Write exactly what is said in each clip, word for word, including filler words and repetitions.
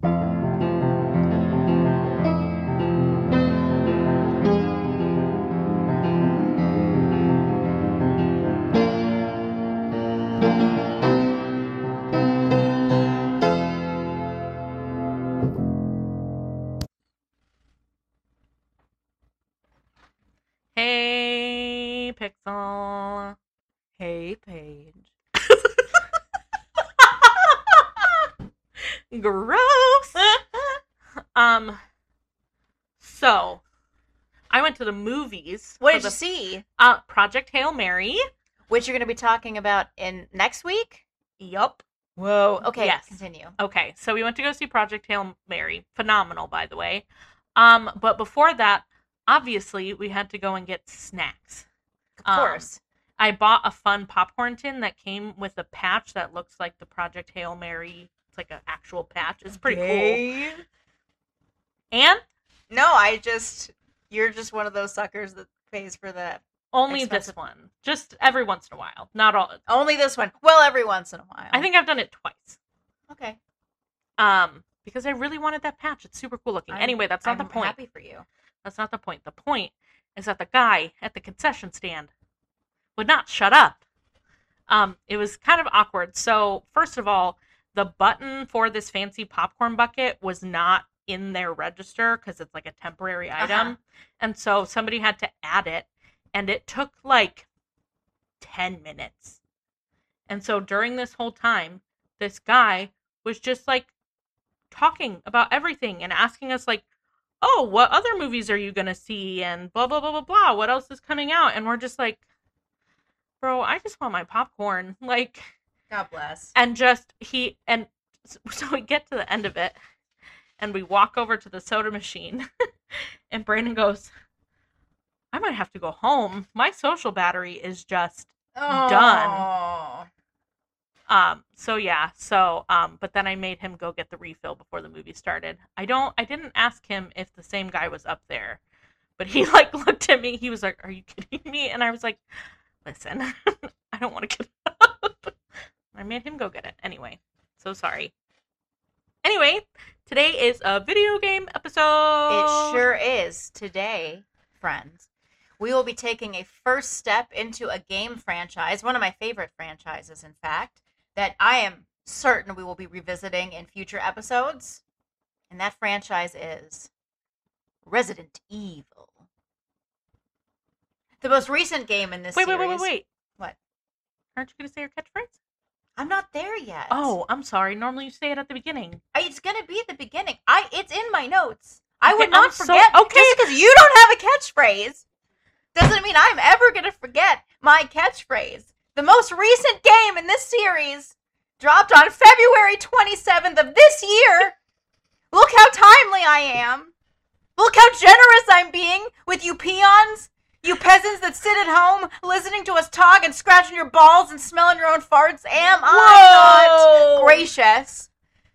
Hey, Pixel. Hey, Paige. Gross. um, so I went to the movies. What for did the, you see? Uh, Project Hail Mary. Which you're going to be talking about in next week? Yup. Whoa. Okay, Yes. continue. Okay, so we went to go see Project Hail Mary. Phenomenal, by the way. Um, but before that, obviously, we had to go and get snacks. Of course. Um, I bought a fun popcorn tin that came with a patch that looks like the Project Hail Mary. It's like an actual patch. It's pretty Gay. cool. And? No, I just... You're just one of those suckers that pays for that. Only expensive... this one. Just every once in a while. Not all. Only this one. Well, every once in a while. I think I've done it twice. Okay. Um, because I really wanted that patch. It's super cool looking. I'm, anyway, that's not I'm the point. happy for you. That's not the point. The point is that the guy at the concession stand would not shut up. Um, it was kind of awkward. So, first of all, the button for this fancy popcorn bucket was not in their register because it's like a temporary item. Uh-huh. And so somebody had to add it. And it took like ten minutes. And so during this whole time, this guy was just like talking about everything and asking us like, oh, what other movies are you going to see? And blah, blah, blah, blah, blah. What else is coming out? And we're just like, bro, I just want my popcorn. Like, God bless. and just he, and so we get to the end of it and we walk over to the soda machine and Brandon goes, I might have to go home. My social battery is just oh. done. Um, so yeah, so, um, but then I made him go get the refill before the movie started. I don't, I didn't ask him if the same guy was up there, but he like looked at me, he was like, are you kidding me? And I was like, listen, I don't want to get up. I made him go get it. Anyway, so sorry. Anyway, today is a video game episode. It sure is. Today, friends, we will be taking a first step into a game franchise, one of my favorite franchises, in fact, that I am certain we will be revisiting in future episodes. And that franchise is Resident Evil. The most recent game in this wait, series... Wait, wait, wait, wait. What? Aren't you going to say your catchphrase? I'm not there yet. Oh, I'm sorry. Normally you say it at the beginning. It's going to be at the beginning. I It's in my notes. I Okay, would not I'm so- forget. okay. Just because you don't have a catchphrase doesn't mean I'm ever going to forget my catchphrase. The most recent game in this series dropped on February twenty-seventh of this year. Look how timely I am. Look how generous I'm being with you peons, you peasants that sit at home listening to us talk and scratching your balls and smelling your own farts. Am I not gracious?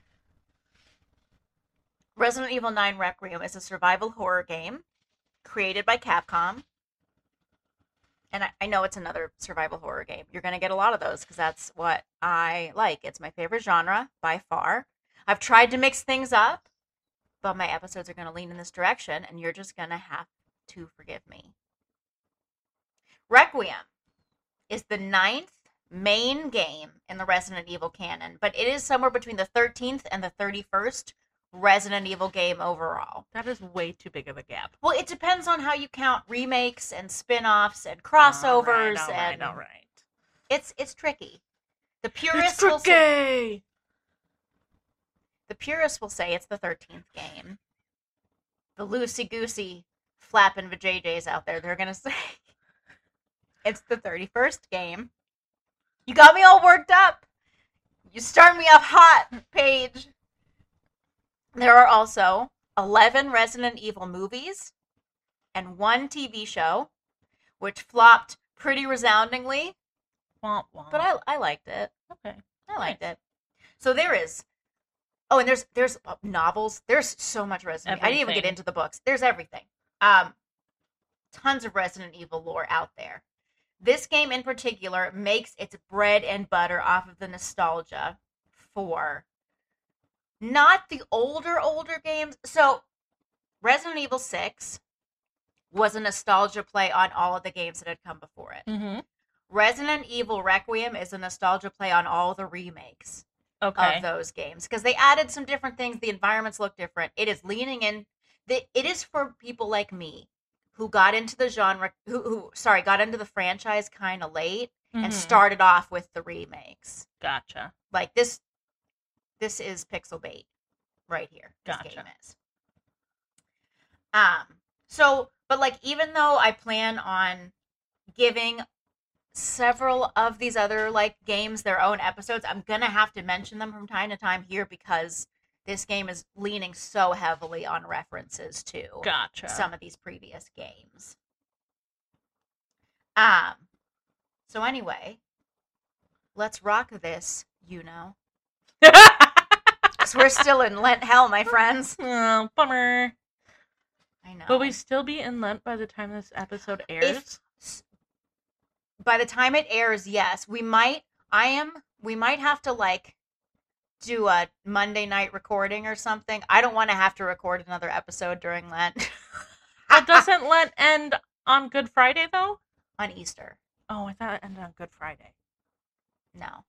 Resident Evil nine Requiem is a survival horror game created by Capcom. And I, I know it's another survival horror game. You're going to get a lot of those because that's what I like. It's my favorite genre by far. I've tried to mix things up, but my episodes are going to lean in this direction, and you're just going to have to forgive me. Requiem is the ninth main game in the Resident Evil canon, but it is somewhere between the thirteenth and the thirty-first Resident Evil game overall. That is way too big of a gap. Well, it depends on how you count remakes and spin-offs and crossovers. All right, all and right, all right. It's it's tricky. The purists It's will say, tricky. the purists will say it's the thirteenth game. The loosey-goosey flapping vajayjays out there, they're gonna say it's the thirty-first game. You got me all worked up. You started me off hot, Paige. There are also eleven Resident Evil movies and one T V show, which flopped pretty resoundingly. Womp womp. But I I liked it. Okay. I liked Nice. it. So there is. Oh, and there's there's uh, novels. There's so much Resident Evil. I didn't even get Everything. into the books. There's everything. Um, tons of Resident Evil lore out there. This game in particular makes its bread and butter off of the nostalgia for not the older, older games. So, Resident Evil six was a nostalgia play on all of the games that had come before it. Mm-hmm. Resident Evil Requiem is a nostalgia play on all the remakes Okay. of those games because they added some different things. The environments look different. It is leaning in. The, it is for people like me who got into the genre, who, who sorry, got into the franchise kind of late Mm-hmm. and started off with the remakes. Gotcha. Like this, this is pixel bait right here. This Gotcha. game is. Um. So, but like, even though I plan on giving several of these other like games their own episodes, I'm gonna have to mention them from time to time here because this game is leaning so heavily on references to Gotcha. some of these previous games. Um. So anyway, let's rock this. You know, because we're still in Lent hell, my friends. Oh, bummer. I know. Will we still be in Lent by the time this episode airs? If, by the time it airs, yes, we might. I am. We might have to like do a Monday night recording or something. I don't want to have to record another episode during Lent. But doesn't Lent end on Good Friday though? On Easter. Oh, I thought it ended on Good Friday. No.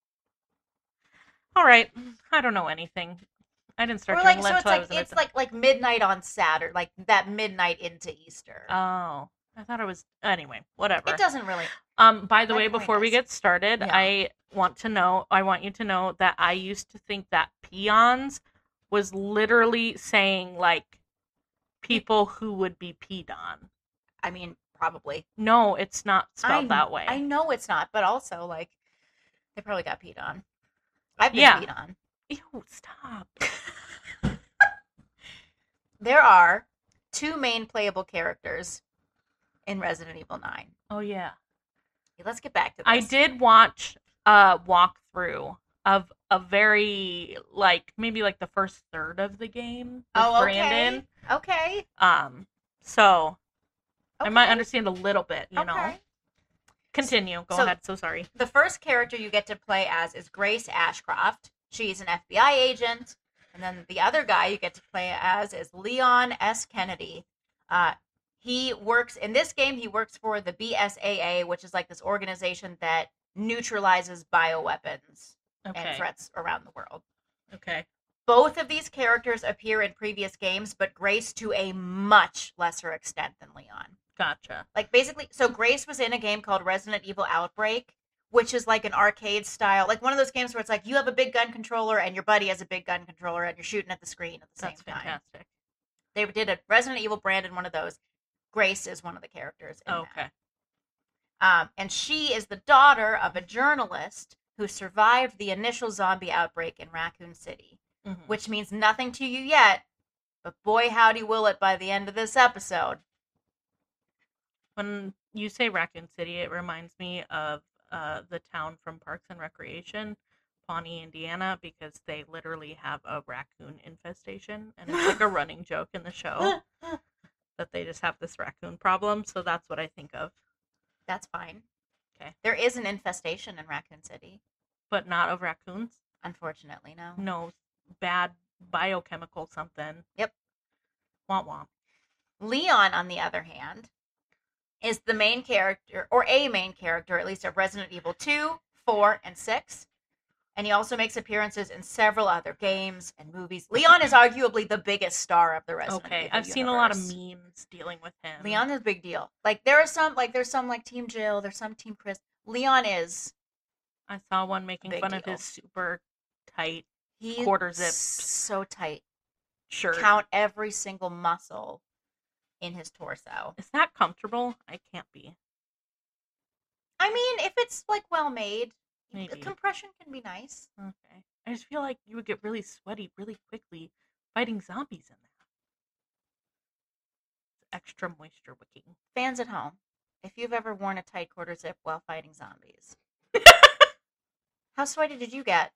All right. I don't know anything. I didn't start Or doing like Lent so it's till I like was in it's my- like like midnight on Saturday, like that midnight into Easter. Oh, I thought it was anyway. Whatever. It doesn't really. Um. By the My way, point before we is- get started, Yeah. I want to know. I want you to know that I used to think that peons was literally saying like people who would be peed on. I mean, probably. No, it's not spelled I, that way. I know it's not, but also like they probably got peed on. I've been Yeah. peed on. Ew, stop. There are two main playable characters in Resident Evil nine. Oh yeah. Okay, let's get back to this. I did watch a walkthrough of a very like maybe like the first third of the game with Oh, okay. Brandon. Okay. Um, so I might Okay. understand a little bit, you know. Okay. Continue. Go So- ahead. So sorry. The first character you get to play as is Grace Ashcroft. She's an F B I agent. And then the other guy you get to play as is Leon S. Kennedy. Uh, he works, in this game, he works for the B S A A, which is like this organization that neutralizes bioweapons Okay. and threats around the world. Okay. Both of these characters appear in previous games, but Grace to a much lesser extent than Leon. Gotcha. Like basically, so Grace was in a game called Resident Evil Outbreak, which is like an arcade style, like one of those games where it's like you have a big gun controller and your buddy has a big gun controller and you're shooting at the screen at the That's same time. fantastic. They did a Resident Evil branded one of those. Grace is one of the characters in Okay. that. Um, and she is the daughter of a journalist who survived the initial zombie outbreak in Raccoon City, Mhm. which means nothing to you yet, but boy howdy will it by the end of this episode. When you say Raccoon City, it reminds me of uh, the town from Parks and Recreation, Pawnee, Indiana, because they literally have a raccoon infestation, and it's like a running joke in the show that they just have this raccoon problem. So that's what I think of, That's fine. Okay. There is an infestation in Raccoon City. but not of raccoons. Unfortunately, no. No bad biochemical something. Yep. Womp womp. Leon, on the other hand, is the main character, or a main character, at least of Resident Evil two, four, and six. And he also makes appearances in several other games and movies. Leon is arguably the biggest star of the Resident Okay, Evil I've seen a lot of universe. memes dealing with him. Leon is a big deal. Like, there are some, like, there's some, like, Team Jill, there's some Team Chris. Leon is, I saw one making Big fun of deal. his super tight he Quarter zipped. so tight. shirt. Count every single muscle in his torso. Is that comfortable? I can't be. I mean, if it's, like, well made, Maybe. compression can be nice. Okay. I just feel like you would get really sweaty really quickly fighting zombies in that. It's extra moisture wicking. Fans at home, if you've ever worn a tight quarter zip while fighting zombies, how sweaty did you get?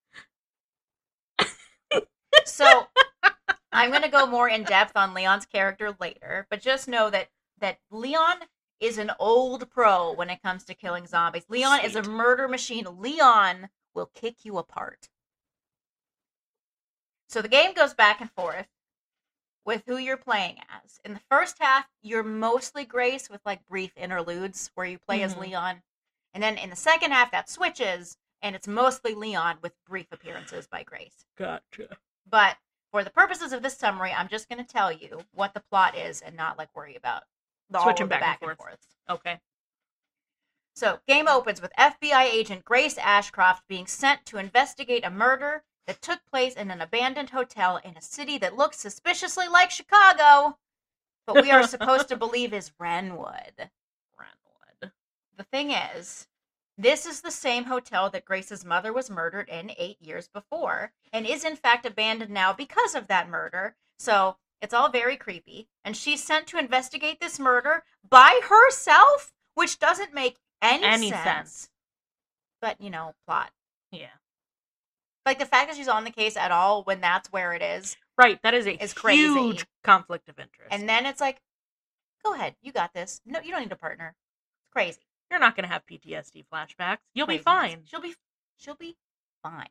So, I'm going to go more in depth on Leon's character later, but just know that that Leon is an old pro when it comes to killing zombies. Leon is a Sweet. murder machine. Leon will kick you apart. So the game goes back and forth with who you're playing as. In the first half, you're mostly Grace with like brief interludes where you play as Mhm. Leon. And then in the second half, that switches and it's mostly Leon with brief appearances by Grace. Gotcha. But for the purposes of this summary, I'm just going to tell you what the plot is and not like worry about all Switching of the back and back and forth. forths. Okay. So, game opens with F B I agent Grace Ashcroft being sent to investigate a murder that took place in an abandoned hotel in a city that looks suspiciously like Chicago, but we are supposed to believe is Renwood. Renwood. The thing is, this is the same hotel that Grace's mother was murdered in eight years before, and is in fact abandoned now because of that murder. So, it's all very creepy. And she's sent to investigate this murder by herself, which doesn't make any, Any sense. sense. But, you know, plot. Yeah. Like, the fact that she's on the case at all when that's where it is. Right. That is a Is huge crazy. conflict of interest. And then it's like, go ahead. You got this. No, you don't need a partner. It's crazy. You're not going to have P T S D flashbacks. You'll Craziness. be fine. She'll be, she'll be fine.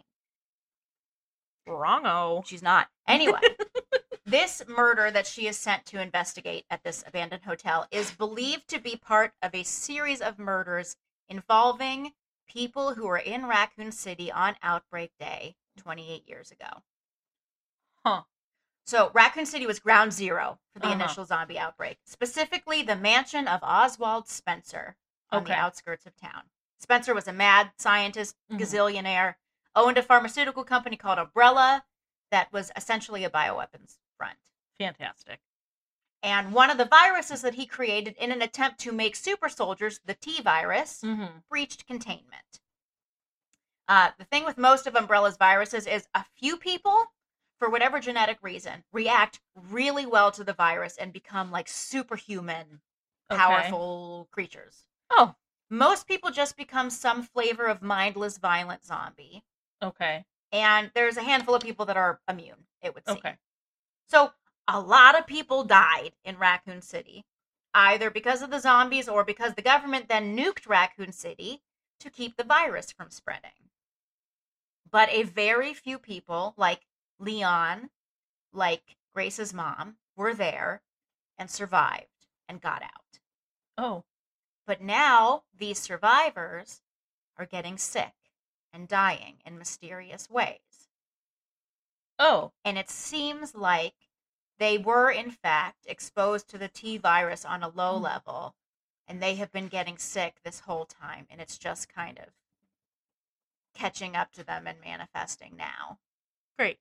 Wrong-o. She's not. Anyway, this murder that she is sent to investigate at this abandoned hotel is believed to be part of a series of murders involving people who were in Raccoon City on Outbreak Day twenty-eight years ago. Huh. So Raccoon City was ground zero for the Uh-huh. initial zombie outbreak, specifically the mansion of Oswald Spencer on Okay. the outskirts of town. Spencer was a mad scientist, Mhm. gazillionaire, owned a pharmaceutical company called Umbrella that was essentially a bioweapons front. Fantastic. And one of the viruses that he created in an attempt to make super soldiers, the T virus, Mm-hmm. breached containment. Uh, the thing with most of Umbrella's viruses is a few people, for whatever genetic reason, react really well to the virus and become like superhuman, Okay. powerful creatures. Oh, Most people just become some flavor of mindless, violent zombie. okay. And there's a handful of people that are immune, it would seem. Okay. So a lot of people died in Raccoon City, either because of the zombies or because the government then nuked Raccoon City to keep the virus from spreading. But a very few people, like Leon, like Grace's mom, were there and survived and got out. Oh, But now these survivors are getting sick and dying in mysterious ways. oh. And it seems like they were, in fact, exposed to the T virus on a low Mm. level, and they have been getting sick this whole time, and it's just kind of catching up to them and manifesting now. Great.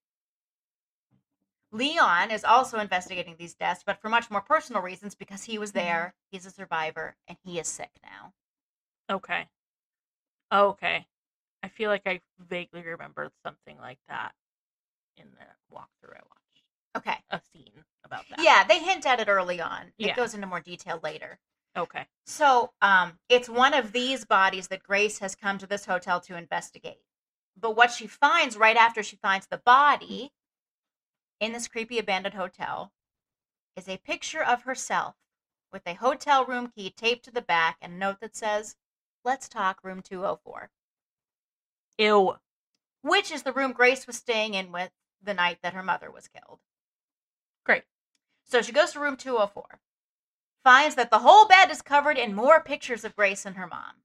Leon is also investigating these deaths, but for much more personal reasons because he was there, he's a survivor, and he is sick now. Okay. Okay. I feel like I vaguely remember something like that in the walkthrough I watched. Okay. A scene about that. Yeah, they hint at it early on. It Yeah. goes into more detail later. Okay. So, um, it's one of these bodies that Grace has come to this hotel to investigate. But what she finds right after she finds the body in this creepy abandoned hotel is a picture of herself with a hotel room key taped to the back and a note that says, "Let's talk, room two oh four." Ew. Which is the room Grace was staying in with the night that her mother was killed. Great. So she goes to room two oh four, finds that the whole bed is covered in more pictures of Grace and her mom,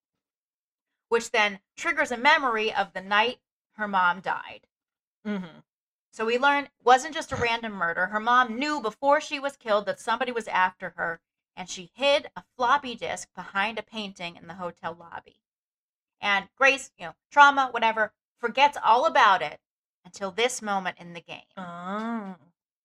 which then triggers a memory of the night her mom died. Mm-hmm. So we learn it wasn't just a random murder. Her mom knew before she was killed that somebody was after her, and she hid a floppy disk behind a painting in the hotel lobby. And Grace, you know, trauma, whatever, forgets all about it until this moment in the game. Oh.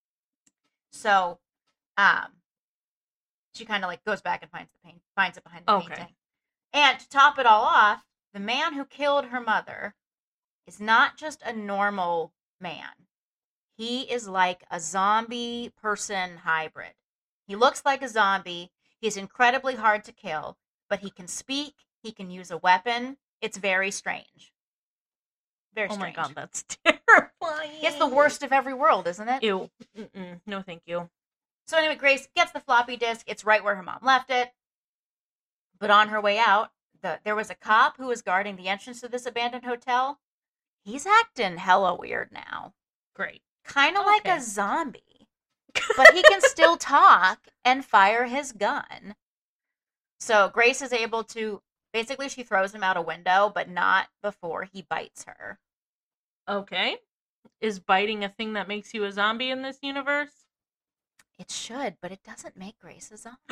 So, um, she kind of like goes back and finds the paint, finds it behind the Okay. painting. And to top it all off, the man who killed her mother is not just a normal man. He is like a zombie person hybrid. He looks like a zombie. He's incredibly hard to kill, but he can speak. He can use a weapon. It's very strange. Very Oh strange. my god, that's terrifying. It's the worst of every world, isn't it? Ew. Mm-mm. No, thank you. So anyway, Grace gets the floppy disk. It's right where her mom left it. But on her way out, the, there was a cop who was guarding the entrance to this abandoned hotel. He's acting hella weird now. Great. Kind of Okay. like a zombie. But he can still talk and fire his gun. So Grace is able to, basically she throws him out a window, but not before he bites her. Okay. Is biting a thing that makes you a zombie in this universe? It should, but it doesn't make Grace a zombie.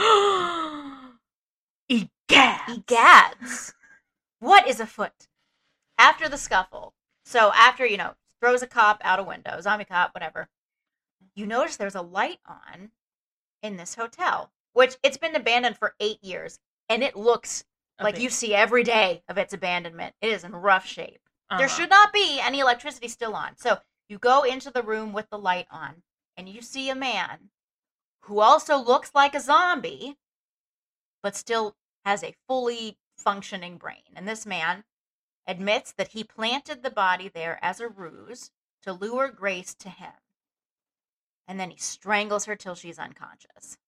Egads. Egads. What is afoot? After the scuffle, so after, you know, throws a cop out a window, zombie cop, whatever, you notice there's a light on in this hotel, which it's been abandoned for eight years, and it looks like Okay. you see every day of its abandonment. It is in rough shape. Uh-huh. There should not be any electricity still on. So you go into the room with the light on, and you see a man who also looks like a zombie, but still has a fully functioning brain. And this man admits that he planted the body there as a ruse to lure Grace to him. And then he strangles her till she's unconscious.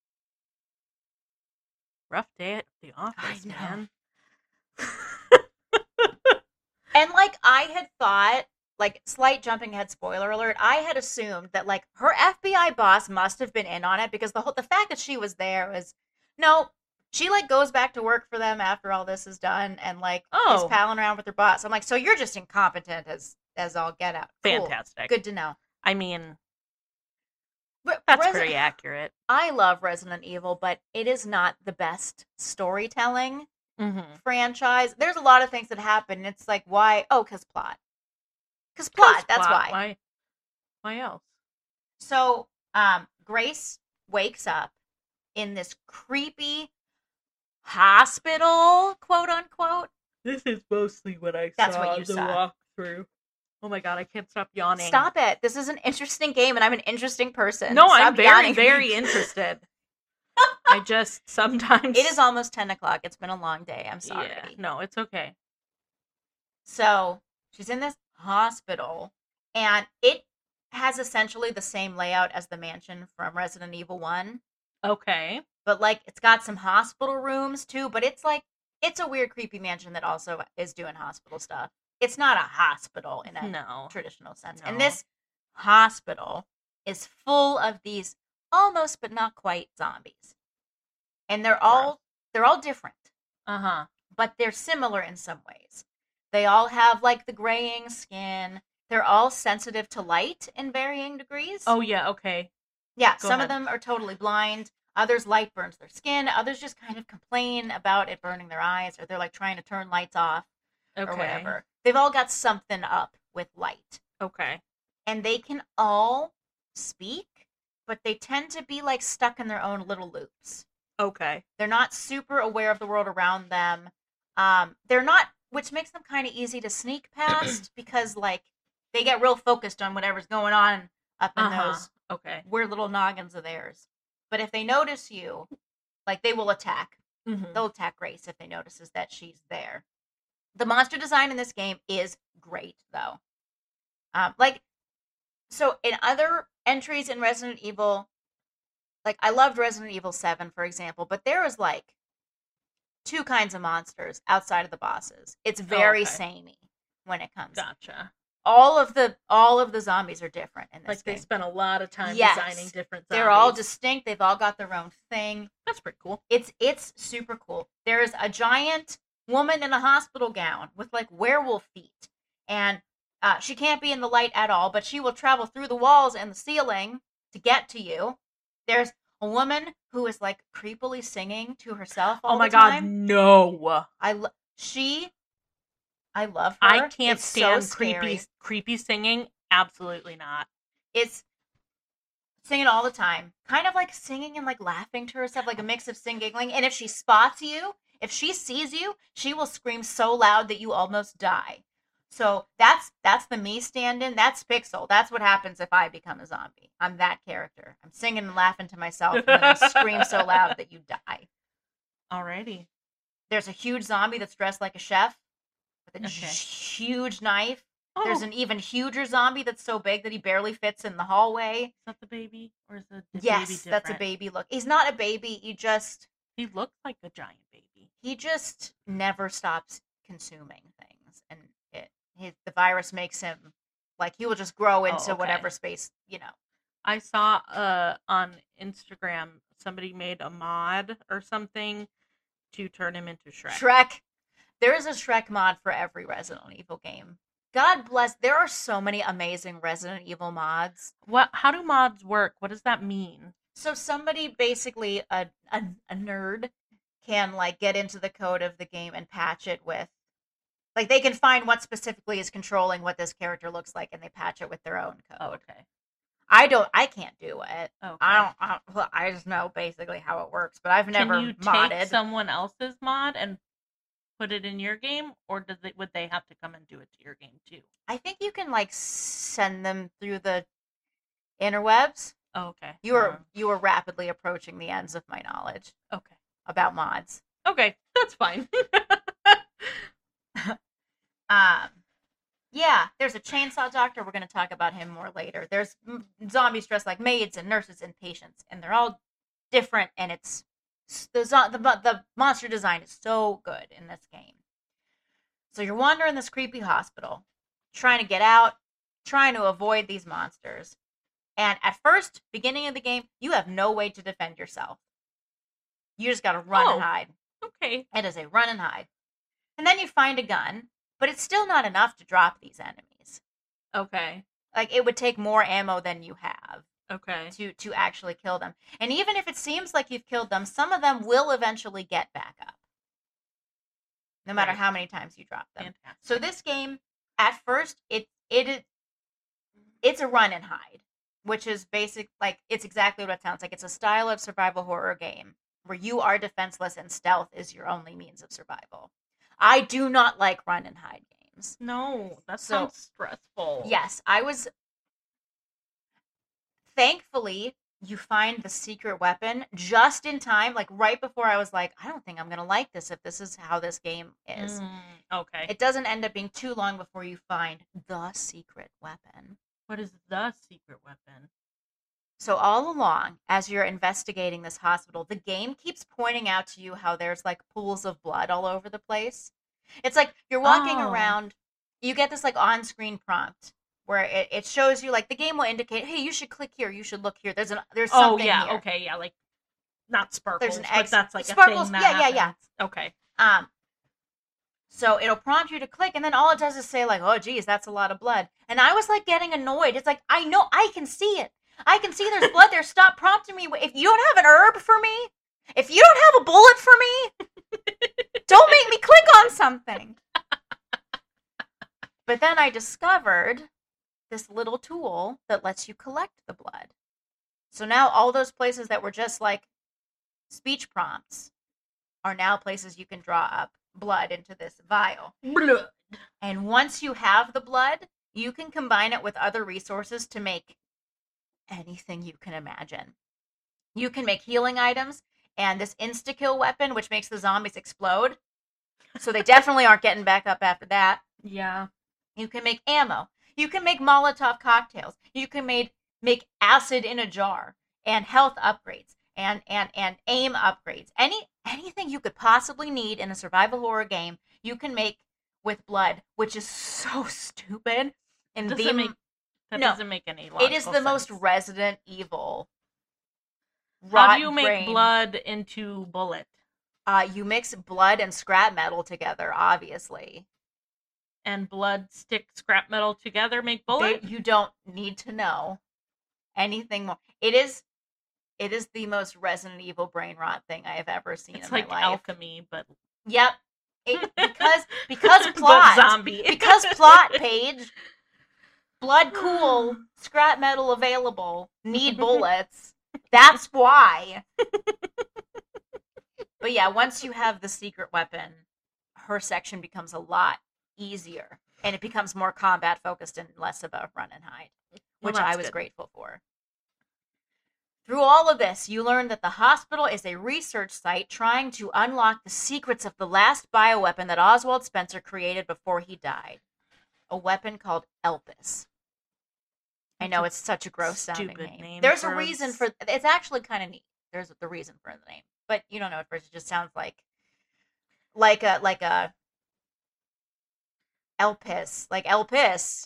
Rough day at the office, I know. man. And, like, I had thought, like, slight jumping ahead, spoiler alert, I had assumed that, like, her F B I boss must have been in on it, because the whole, the fact that she was there was, no, she, like, goes back to work for them after all this is done, and, like, Oh. is palling around with her boss. I'm like, so you're just incompetent as, as all get out. Cool. Fantastic. Good to know. I mean, But that's Resi- pretty accurate. I love Resident Evil, but it is not the best storytelling Mm-hmm. franchise. There's a lot of things that happen, and it's like, why? Oh, because plot. Because plot, that's why. Why? Why else? So, um, Grace wakes up in this creepy hospital, quote unquote. This is mostly what I That's saw what you on the saw. walkthrough. Oh my god, I can't stop yawning. Stop it. This is an interesting game, and I'm an interesting person. No, Stop I'm very, yawning. very interested. I just sometimes... It is almost ten o'clock. It's been a long day. I'm sorry. Yeah, no, it's okay. So she's in this hospital, and it has essentially the same layout as the mansion from Resident Evil one. Okay. But, like, it's got some hospital rooms, too. But it's, like, it's a weird, creepy mansion that also is doing hospital stuff. It's not a hospital in a No. traditional sense. No. And this hospital is full of these almost but not quite zombies. And they're all they're all different, Uh-huh. but they're similar in some ways. They all have, like, the graying skin. They're all sensitive to light in varying degrees. Oh, yeah, okay. yeah, go some of ahead. them are totally blind. Others, light burns their skin. Others just kind of complain about it burning their eyes, or they're, like, trying to turn lights off Okay. or whatever. They've all got something up with light. Okay. And they can all speak, but they tend to be, like, stuck in their own little loops. Okay. They're not super aware of the world around them. Um, they're not, which makes them kind of easy to sneak past, because, like, they get real focused on whatever's going on up in Uh-huh. those Okay. weird little noggins of theirs. But if they notice you, like, they will attack. Mm-hmm. They'll attack Grace if they notices that she's there. The monster design in this game is great, though. Um, like, so in other entries in Resident Evil, like, I loved Resident Evil seven, for example, but there was, like, two kinds of monsters outside of the bosses. It's very okay. samey when it comes. Gotcha. All of the all of the zombies are different in this Like, they game. spent a lot of time Yes. designing different zombies. They're all distinct. They've all got their own thing. That's pretty cool. It's it's super cool. There's a giant woman in a hospital gown with, like, werewolf feet, and uh, she can't be in the light at all, but she will travel through the walls and the ceiling to get to you. There's a woman who is, like, creepily singing to herself all Oh my the god, time. no. I lo- she, I love her. I can't It's stand so creepy scary. creepy singing. Absolutely not. It's singing all the time, kind of like singing and, like, laughing to herself, like a mix of sing giggling. And if she spots you, if she sees you, she will scream so loud that you almost die. So that's that's the me stand-in. That's Pixel. That's what happens if I become a zombie. I'm that character. I'm singing and laughing to myself, and then I scream so loud that you die. Alrighty. There's a huge zombie that's dressed like a chef with a Okay. huge knife. Oh, There's an even huger zombie that's so big that he barely fits in the hallway. is that the baby? Or is the, the Yes, baby that's a different? baby look. He's not a baby. He just He looks like a giant baby. he just never stops consuming things, and it his, the virus makes him, Like he will just grow into Oh, okay. whatever space, you know. I saw uh on Instagram somebody made a mod or something to turn him into Shrek. Shrek. There is a Shrek mod for every Resident Evil game. God bless. There are so many amazing Resident Evil mods. What? How do mods work? What does that mean? So somebody, basically a, a a nerd, can like get into the code of the game and patch it with, like they can find what specifically is controlling what this character looks like, and they patch it with their own code. Oh, okay. I don't. I can't do it. Okay. I don't. I, don't, well, I just know basically how it works, but I've never Can you modded. take someone else's mod and put it in your game, or does it would they have to come and do it to your game too? I think you can like send them through the interwebs. Oh, okay. You are Um, you are rapidly approaching the ends of my knowledge okay. about mods. Okay, that's fine. Um, yeah, there's a chainsaw doctor. We're going to talk about him more later. There's m- zombies dressed like maids and nurses and patients, and they're all different. And it's the zo- the the monster design is so good in this game. So you're wandering this creepy hospital, trying to get out, trying to avoid these monsters. And at first, beginning of the game, you have no way to defend yourself. You just got to run Oh. and hide. Okay. It is a run and hide. And then you find a gun, but it's still not enough to drop these enemies. Okay. Like, it would take more ammo than you have Okay. to, to actually kill them. And even if it seems like you've killed them, some of them will eventually get back up. No matter Right. how many times you drop them. Fantastic. So this game, at first, it it is it's a run and hide, which is basic. Like, it's exactly what it sounds like. It's a style of survival horror game where you are defenseless and stealth is your only means of survival. I do not like run and hide games. No, that So- sounds stressful. Yes, I was. Thankfully, you find the secret weapon just in time, like right before I was like, I don't think I'm gonna like this if this is how this game is. Mm, okay. It doesn't end up being too long before you find the secret weapon. What is the secret weapon? So all along, as you're investigating this hospital, the game keeps pointing out to you how there's like pools of blood all over the place. It's like you're walking Oh. around, you get this like on-screen prompt where it, it shows you, like, the game will indicate, hey, you should click here, you should look here. There's an there's Oh something yeah. here. Okay. Yeah. Like not sparkles, an but ex- that's like Sparkles, a thing that yeah, yeah, yeah. happens. Okay. Um, so it'll prompt you to click, and then all it does is say, like, oh, geez, that's a lot of blood. And I was, like, getting annoyed. It's like, I know, I can see it. I can see there's blood there. Stop prompting me. If you don't have an herb for me, if you don't have a bullet for me, don't make me click on something. But then I discovered this little tool that lets you collect the blood. So now all those places that were just, like, speech prompts are now places you can draw up blood into this vial. Blood. And once you have the blood, you can combine it with other resources to make anything you can imagine. You can make healing items and this insta-kill weapon, which makes the zombies explode. So they definitely aren't getting back up after that. Yeah. You can make ammo. You can make Molotov cocktails. You can make, make acid in a jar and health upgrades and, and, and aim upgrades. Any anything you could possibly need in a survival horror game, you can make with blood, which is so stupid. And Doesn't the, make that no. doesn't make any it logical is the most sense. Resident Evil. How do you make rot-brain- blood into bullet? Uh, you mix blood and scrap metal together, obviously. And blood stick scrap metal together make They, bullet? you don't need to know anything more. It is, it is the most Resident Evil brain rot thing I have ever seen It's in like my life. alchemy, but Yep. It, because because but plot zombie. because plot page. Blood cool, scrap metal available, need bullets. That's why. But yeah, once you have the secret weapon, her section becomes a lot easier. And it becomes more combat focused and less of a run and hide, Well, which I that's was good. grateful for. Through all of this, you learn that the hospital is a research site trying to unlock the secrets of the last bioweapon that Oswald Spencer created before he died. A weapon called Elpis. I That's know a it's such a gross sounding stupid name. name There's a for a reason s- for it's actually kind of neat. There's the reason for the name, but you don't know at first. It just sounds like like a like a Elpis, like Elpis.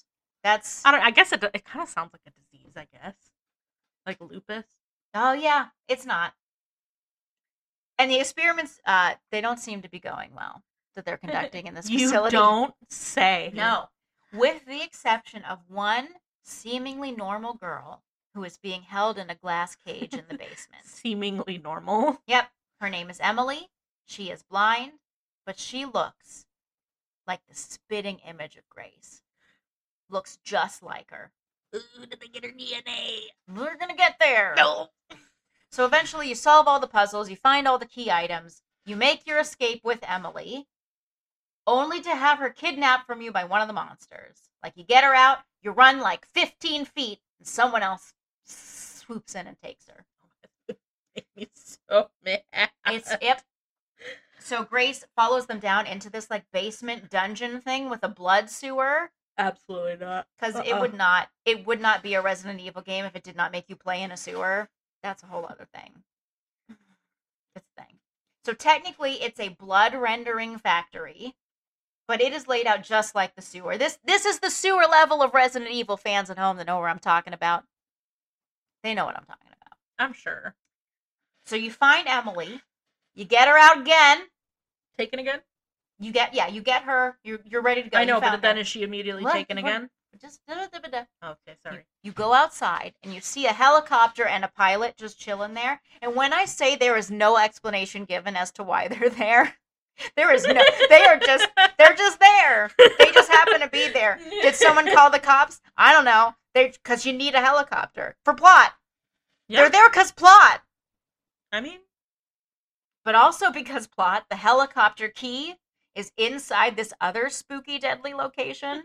That's I don't. I guess it. It kind of sounds like a disease. I guess, like lupus. oh yeah, it's not. And the experiments, uh, they don't seem to be going well that they're conducting in this You facility. don't say. No, with the exception of one seemingly normal girl who is being held in a glass cage in the basement. Seemingly normal. Yep, her name is Emily. She is blind, but she looks like the spitting image of Grace. Looks just like her. Ooh, did they get her D N A? We're gonna get there. No. So eventually you solve all the puzzles, you find all the key items, you make your escape with Emily, only to have her kidnapped from you by one of the monsters. Like, you get her out, you run like fifteen feet, and someone else swoops in and takes her. It made me so mad. It's, yep. So Grace follows them down into this, like, basement dungeon thing with a blood sewer. Absolutely not. Because uh-uh. it would not, it would not be a Resident Evil game if it did not make you play in a sewer. That's a whole other thing. It's a thing. So technically, it's a blood rendering factory, but it is laid out just like the sewer. This this is the sewer level of Resident Evil fans at home that know what I'm talking about. They know what I'm talking about. I'm sure. So you find Emily, you get her out again. Taken again? You get yeah, you get her. You're you're ready to go. I know, You but found then her. is she immediately Look, taken look. again? Just da, da, da, da. Okay, sorry. You, you go outside and you see a helicopter and a pilot just chilling there. And when I say there is no explanation given as to why they're there, there is no. They are just. They're just there. They just happen to be there. Did someone call the cops? I don't know. They because you need a helicopter for plot. Yeah. They're there because plot. I mean, but also because plot. The helicopter key is inside this other spooky, deadly location.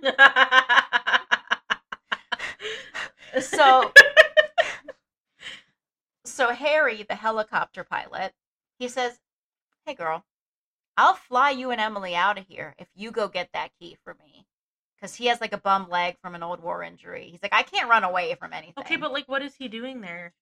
So, so Harry, the helicopter pilot, he says, "Hey, girl, I'll fly you and Emily out of here if you go get that key for me." Because he has, like, a bum leg from an old war injury. He's like, I can't run away from anything. okay, but, like, what is he doing there?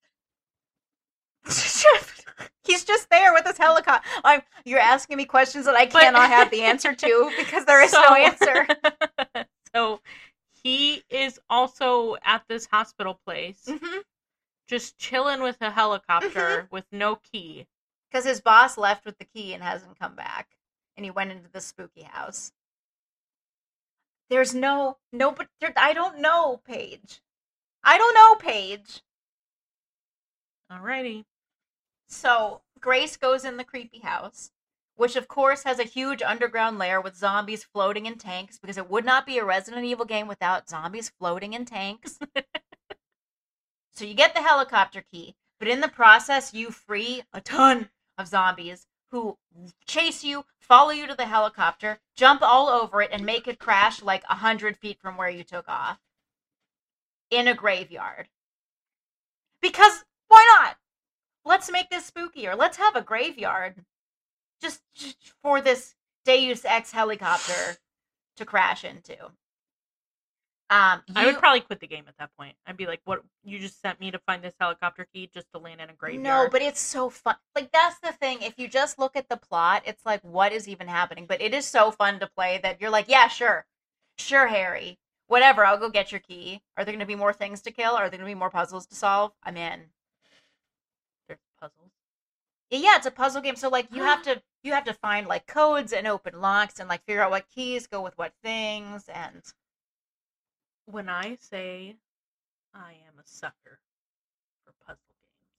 He's just there with his helicopter. I'm, you're asking me questions that I But- cannot have the answer to because there is So- no answer. So, he is also at this hospital place, Mm-hmm. just chilling with a helicopter with no key. Because his boss left with the key and hasn't come back. And he went into the spooky house. There's no, no, but there, I don't know, Paige. I don't know, Paige. Alrighty. So, Grace goes in the creepy house, which of course has a huge underground lair with zombies floating in tanks, because it would not be a Resident Evil game without zombies floating in tanks. So you get the helicopter key, but in the process you free a ton of zombies who chase you, follow you to the helicopter, jump all over it, and make it crash like a hundred feet from where you took off. In a graveyard. Because, why not? Let's make this spookier. Let's have a graveyard. Just, just for this Deus Ex helicopter to crash into. Um, you, I would probably quit the game at that point. I'd be like, what? You just sent me to find this helicopter key just to land in a graveyard? No, but it's so fun. Like, that's the thing. If you just look at the plot, it's like, what is even happening? But it is so fun to play that you're like, yeah, sure. Sure, Harry. Whatever, I'll go get your key. Are there going to be more things to kill? Are there going to be more puzzles to solve? I'm in. There's puzzles. Yeah, it's a puzzle game. So, like, you have to you have to find, like, codes and open locks and, like, figure out what keys go with what things. And When I say I am a sucker for puzzle games.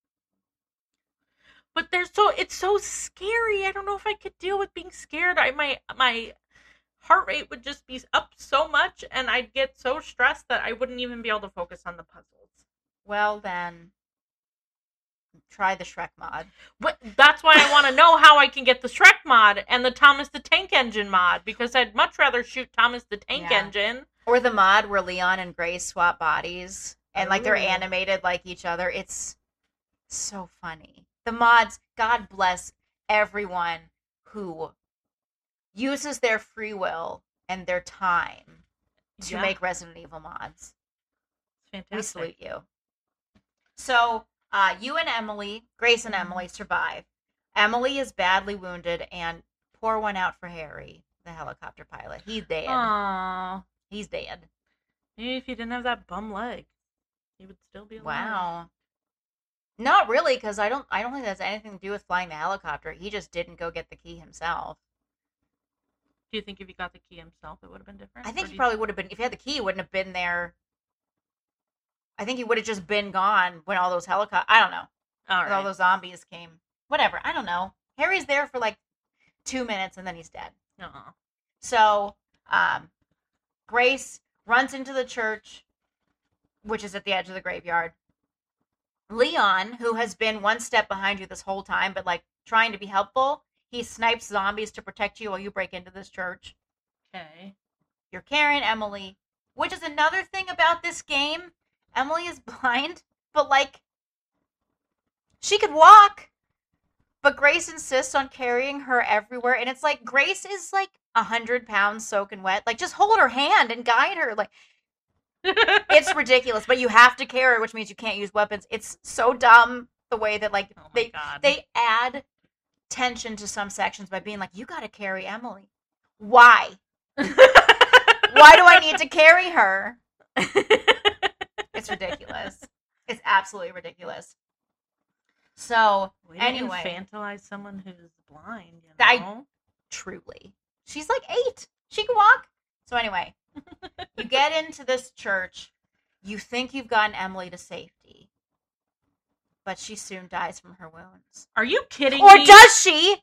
But they're so, it's so scary. I don't know if I could deal with being scared. I my my heart rate would just be up so much, and I'd get so stressed that I wouldn't even be able to focus on the puzzles. well, then try the Shrek mod. But that's why I want to know how I can get the Shrek mod and the Thomas the Tank Engine mod, because I'd much rather shoot Thomas the Tank Yeah. Engine. Or the mod where Leon and Grace swap bodies and, like, they're Ooh. animated like each other. It's so funny. The mods, God bless everyone who uses their free will and their time to Yeah. make Resident Evil mods. It's We fantastic. salute you. So, uh, you and Emily, Grace and Emily, survive. Emily is badly wounded, and pour one out for Harry, the helicopter pilot. He's dead. Aww. He's dead. Maybe if he didn't have that bum leg, he would still be alive. Wow. Not really, because I don't. I don't think that's anything to do with flying the helicopter. He just didn't go get the key himself. Do you think if he got the key himself, it would have been different? I think Or he do you- probably would have been. If he had the key, he wouldn't have been there. I think he would have just been gone when all those helicopters. I don't know. All When all right. those zombies came. Whatever. I don't know. Harry's there for like two minutes and then he's dead. Aw. So, um, Grace runs into the church, which is at the edge of the graveyard. Leon, who has been one step behind you this whole time, but like trying to be helpful, he snipes zombies to protect you while you break into this church. Okay. You're carrying Emily, which is another thing about this game. Emily is blind, but like she could walk. But Grace insists on carrying her everywhere, and it's like Grace is like a hundred pounds soaking wet. Like just hold her hand and guide her. Like it's ridiculous, but you have to carry her, which means you can't use weapons. It's so dumb the way that like Oh my they God. they add tension to some sections by being like, you got to carry Emily. Why? Why do I need to carry her? It's ridiculous. It's absolutely ridiculous. So, Way to anyway. infantilize someone who's blind, you I- know? truly. She's like eight. She can walk. So, anyway, you get into this church. You think you've gotten Emily to safety. But she soon dies from her wounds. Are you kidding Or me? does she?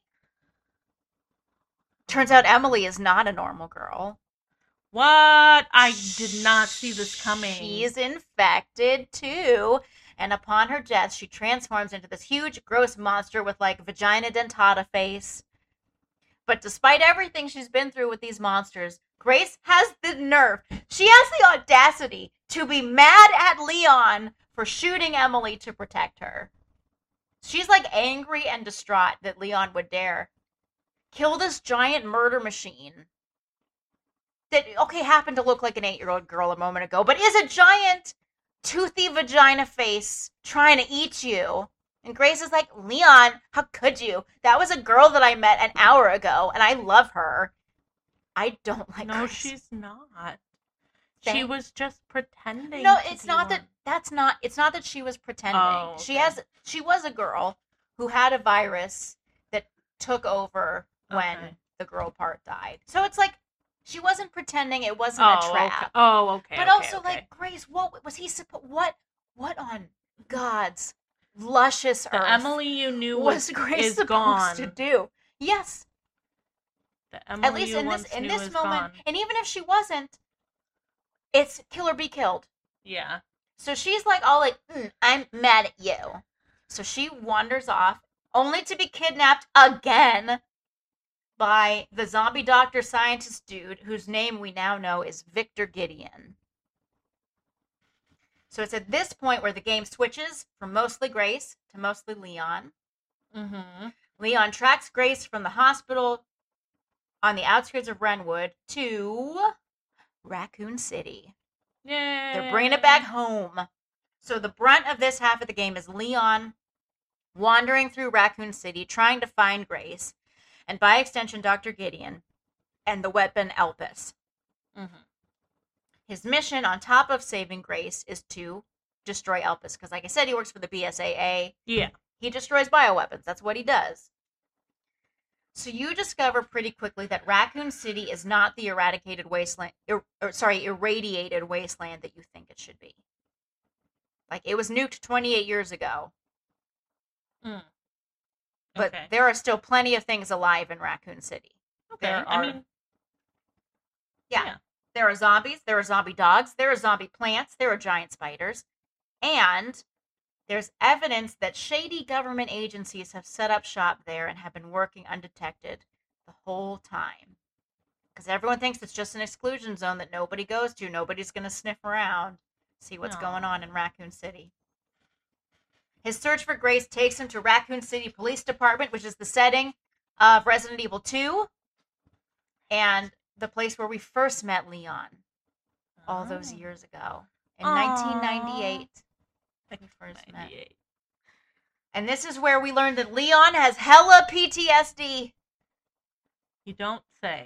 Turns out Emily is not a normal girl. What? I did not see this coming. She's infected too. And upon her death, she transforms into this huge, gross monster with like vagina dentata face. But despite everything she's been through with these monsters, Grace has the nerve. She has the audacity to be mad at Leon for shooting Emily to protect her. She's like angry and distraught that Leon would dare kill this giant murder machine that, okay, happened to look like an eight-year-old girl a moment ago, but is a giant, toothy vagina face trying to eat you. And Grace is like, Leon, how could you? That was a girl that I met an hour ago, and I love her. I don't like No, Grace. she's not. She Thank- was just pretending. No, to it's be not that. one. That's not. It's not that she was pretending. Oh, She okay. has. She was a girl who had a virus that took over when Okay. the girl part died. So it's like she wasn't pretending. It wasn't a Oh, trap. okay. Oh, okay. But okay, also, okay. like, Grace, what was he supposed? What? What on God's luscious the earth Emily you knew was was, Grace is supposed gone. to do? Yes, The Emily at least you in this once in knew this is moment. gone. And even if she wasn't, it's kill or be killed. Yeah. So she's like, all like, mm, I'm mad at you. So she wanders off, only to be kidnapped again by the zombie doctor scientist dude, whose name we now know is Victor Gideon. So it's at this point where the game switches from mostly Grace to mostly Leon. Mm-hmm. Leon tracks Grace from the hospital on the outskirts of Renwood to Raccoon City. Yay. They're bringing it back home. So the brunt of this half of the game is Leon wandering through Raccoon City trying to find Grace, and by extension, Doctor Gideon, and the weapon Elpis. Mm-hmm. His mission, on top of saving Grace, is to destroy Elpis. Because, like I said, he works for the B S A A. Yeah. He destroys bioweapons. That's what he does. So you discover pretty quickly that Raccoon City is not the eradicated wasteland, er, or, sorry, irradiated wasteland that you think it should be. Like, it was nuked twenty-eight years ago. Mm. But Okay. there are still plenty of things alive in Raccoon City. Okay. there I are- mean, Yeah. Yeah. There are zombies, there are zombie dogs, there are zombie plants, there are giant spiders, and there's evidence that shady government agencies have set up shop there and have been working undetected the whole time. Because everyone thinks it's just an exclusion zone that nobody goes to. Nobody's going to sniff around, see what's Aw. going on in Raccoon City. His search for Grace takes him to Raccoon City Police Department, which is the setting of Resident Evil two, and the place where we first met Leon all those oh, years ago in Aw. nineteen ninety-eight. We first met. ninety-eight. And this is where we learned that Leon has hella P T S D. You don't say.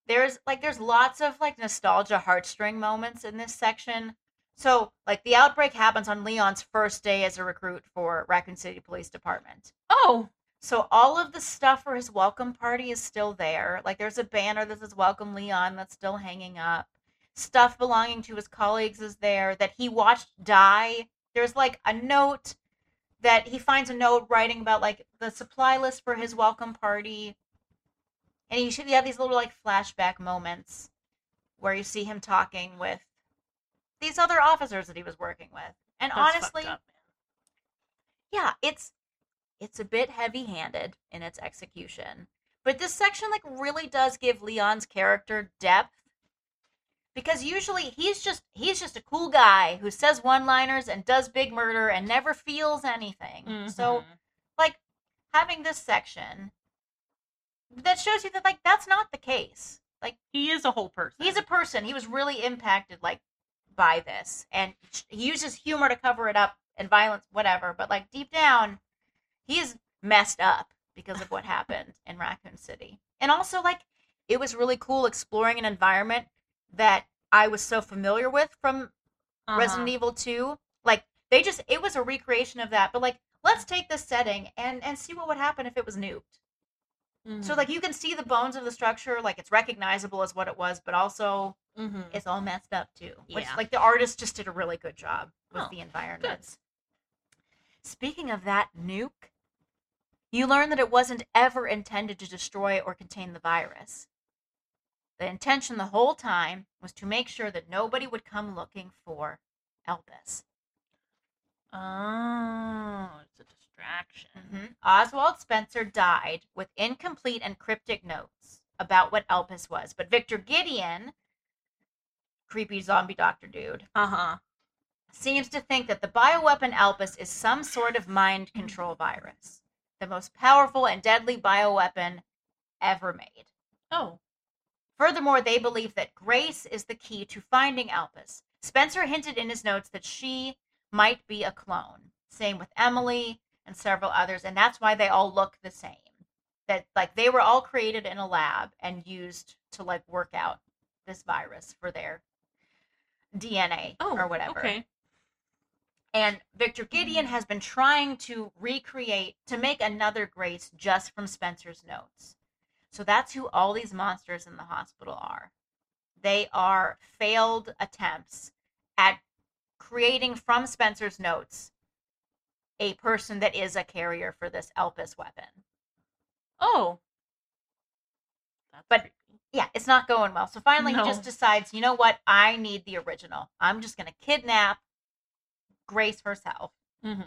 there's like there's lots of like nostalgia heartstring moments in this section. So like the outbreak happens on Leon's first day as a recruit for Raccoon City Police Department. Oh. So all of the stuff for his welcome party is still there. Like there's a banner that says Welcome Leon that's still hanging up. Stuff belonging to his colleagues is there that he watched die. There's like a note that he finds a note writing about like the supply list for his welcome party. And you should have these little like flashback moments where you see him talking with these other officers that he was working with. And That's honestly, fucked up, yeah, it's it's a bit heavy-handed in its execution. But this section like really does give Leon's character depth. Because usually he's just he's just a cool guy who says one-liners and does big murder and never feels anything. Mm-hmm. So like having this section that shows you that like that's not the case. Like he is a whole person. He's a person. He was really impacted like by this, and he uses humor to cover it up and violence, whatever. But like deep down, he is messed up because of what happened in Raccoon City. And also like it was really cool exploring an environment that I was so familiar with from uh-huh. Resident Evil two. Like they just it was a recreation of that. But like let's take this setting and and see what would happen if it was nuked. Mm-hmm. So, like, you can see the bones of the structure, like, it's recognizable as what it was, but also mm-hmm. it's all messed up, too. Which, yeah. like, the artist just did a really good job with oh, the environments. Good. Speaking of that nuke, you learn that it wasn't ever intended to destroy or contain the virus. The intention the whole time was to make sure that nobody would come looking for Elpis. Oh, it's a distraction. Mm-hmm. Oswald Spencer died with incomplete and cryptic notes about what Elpis was. But Victor Gideon, creepy zombie doctor dude, uh-huh. seems to think that the bioweapon Elpis is some sort of mind control virus. The most powerful and deadly bioweapon ever made. Oh. Furthermore, they believe that Grace is the key to finding Elpis. Spencer hinted in his notes that she might be a clone. Same with Emily and several others, and that's why they all look the same. That like they were all created in a lab and used to like work out this virus for their D N A oh, or whatever. Okay. And Victor Gideon has been trying to recreate to make another Grace just from Spencer's notes. So that's who all these monsters in the hospital are. They are failed attempts at creating from Spencer's notes a person that is a carrier for this Elpis weapon. Oh. That's but, creepy. Yeah, it's not going well. So finally no. he just decides, you know what? I need the original. I'm just going to kidnap Grace herself. Mm-hmm.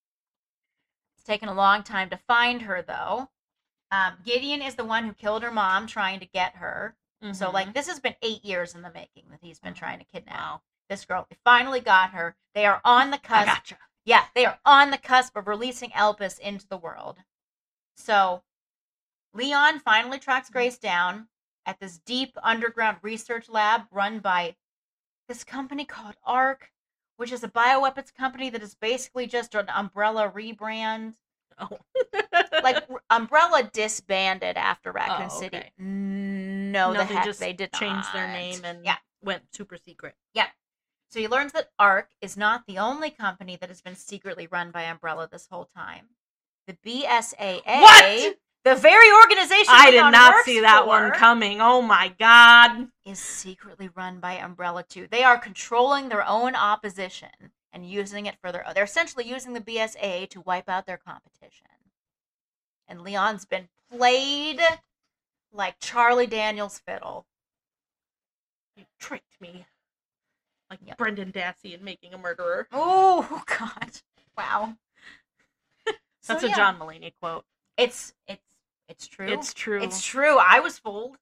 It's taken a long time to find her, though. Um, Gideon is the one who killed her mom trying to get her. Mm-hmm. So, like, this has been eight years in the making that he's been trying to kidnap wow. this girl. They finally got her. They are on the cusp. I gotcha. Yeah, they are on the cusp of releasing Elpis into the world. So, Leon finally tracks Grace down at this deep underground research lab run by this company called ARC, which is a bioweapons company that is basically just an Umbrella rebrand. Oh. Like, Umbrella disbanded after Raccoon oh, okay. City. No, no, the they heck just they did changed not. their name and yeah. went super secret. Yeah. So he learns that ARC is not the only company that has been secretly run by Umbrella this whole time. The B S A A, what? The very organization I did not works see that for, one coming. Oh my god. Is secretly run by Umbrella too. They are controlling their own opposition and using it for their own. They're essentially using the B S A A to wipe out their competition. And Leon's been played like Charlie Daniels' fiddle. You tricked me. Like yep. Brendan Dassey in Making a Murderer. Oh, God. Wow. That's so, a yeah. John Mulaney quote. It's, it's, it's true. It's true. It's true. I was fooled.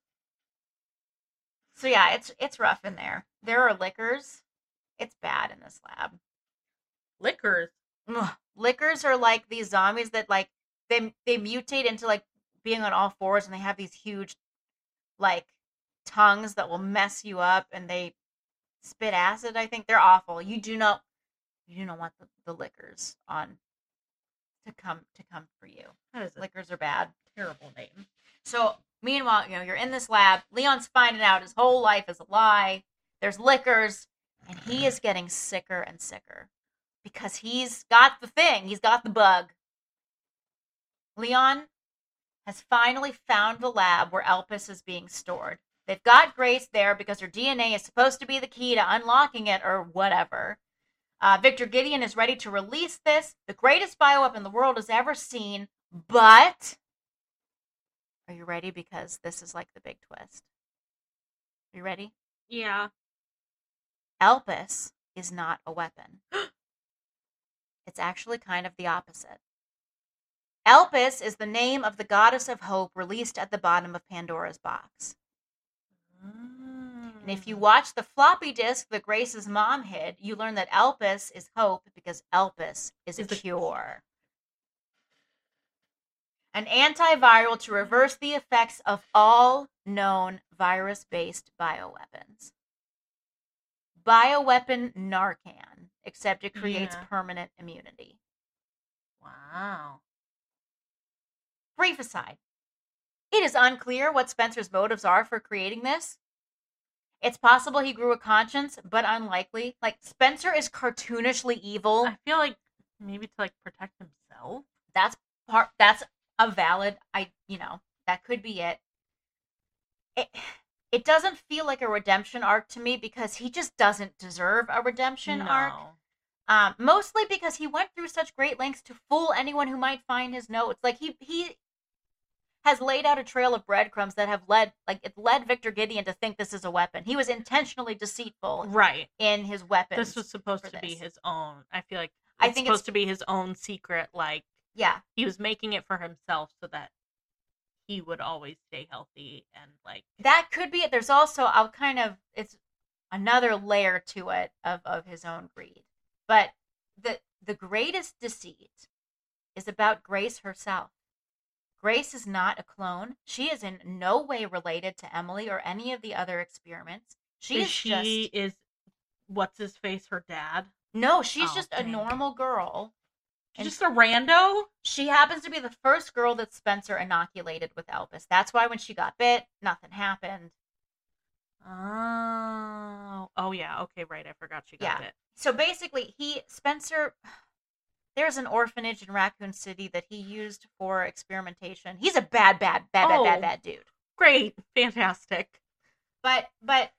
So, yeah, it's, it's rough in there. There are lickers. It's bad in this lab. Lickers? Ugh. Lickers are like these zombies that, like, they they mutate into, like, being on all fours, and they have these huge, like, tongues that will mess you up, and they spit acid, I think. They're awful. You do not, you do not want the, the lickers on to come to come for you. That is lickers are bad. Terrible name. So Meanwhile, you know, you're in this lab. Leon's finding out his whole life is a lie. There's lickers, and he is getting sicker and sicker because he's got the thing. He's got the bug. Leon has finally found the lab where Elpis is being stored. They've got Grace there because her D N A is supposed to be the key to unlocking it or whatever. Uh, Victor Gideon is ready to release this, the greatest bioweapon the world has ever seen, but... Are you ready? Because this is like the big twist. Are you ready? Yeah. Elpis is not a weapon. It's actually kind of the opposite. Elpis is the name of the goddess of hope released at the bottom of Pandora's box. Mm. And if you watch the floppy disk that Grace's mom hid, you learn that Elpis is hope because Elpis is, is a cure. An antiviral to reverse the effects of all known virus-based bioweapons. Bioweapon Narcan, except it creates Yeah. permanent immunity. Wow. Brief aside. It is unclear what Spencer's motives are for creating this. It's possible he grew a conscience, but unlikely. Like, Spencer is cartoonishly evil. I feel like maybe to like protect himself. That's part. That's a valid. I. You know that could be it. It. It doesn't feel like a redemption arc to me because he just doesn't deserve a redemption no. arc. Um, mostly because he went through such great lengths to fool anyone who might find his notes. Like he he has laid out a trail of breadcrumbs that have led, like it led Victor Gideon to think this is a weapon. He was intentionally deceitful, right, in his weapons. This was supposed to this. be his own. I feel like it's I think supposed it's, to be his own secret. Like yeah, he was making it for himself so that he would always stay healthy and like that could be it. There's also I'll kind of it's another layer to it of of his own greed. But the the greatest deceit is about Grace herself. Grace is not a clone. She is in no way related to Emily or any of the other experiments. She is, is she just is what's his face, her dad? No, she's oh, just dang. a normal girl. She's just a rando? She happens to be the first girl that Spencer inoculated with Elpis. That's why when she got bit, nothing happened. Oh. Oh yeah, okay, right. I forgot she got yeah. bit. So basically, he Spencer there's an orphanage in Raccoon City that he used for experimentation. He's a bad, bad, bad, oh, bad, bad, bad dude. Great. Fantastic. But, but,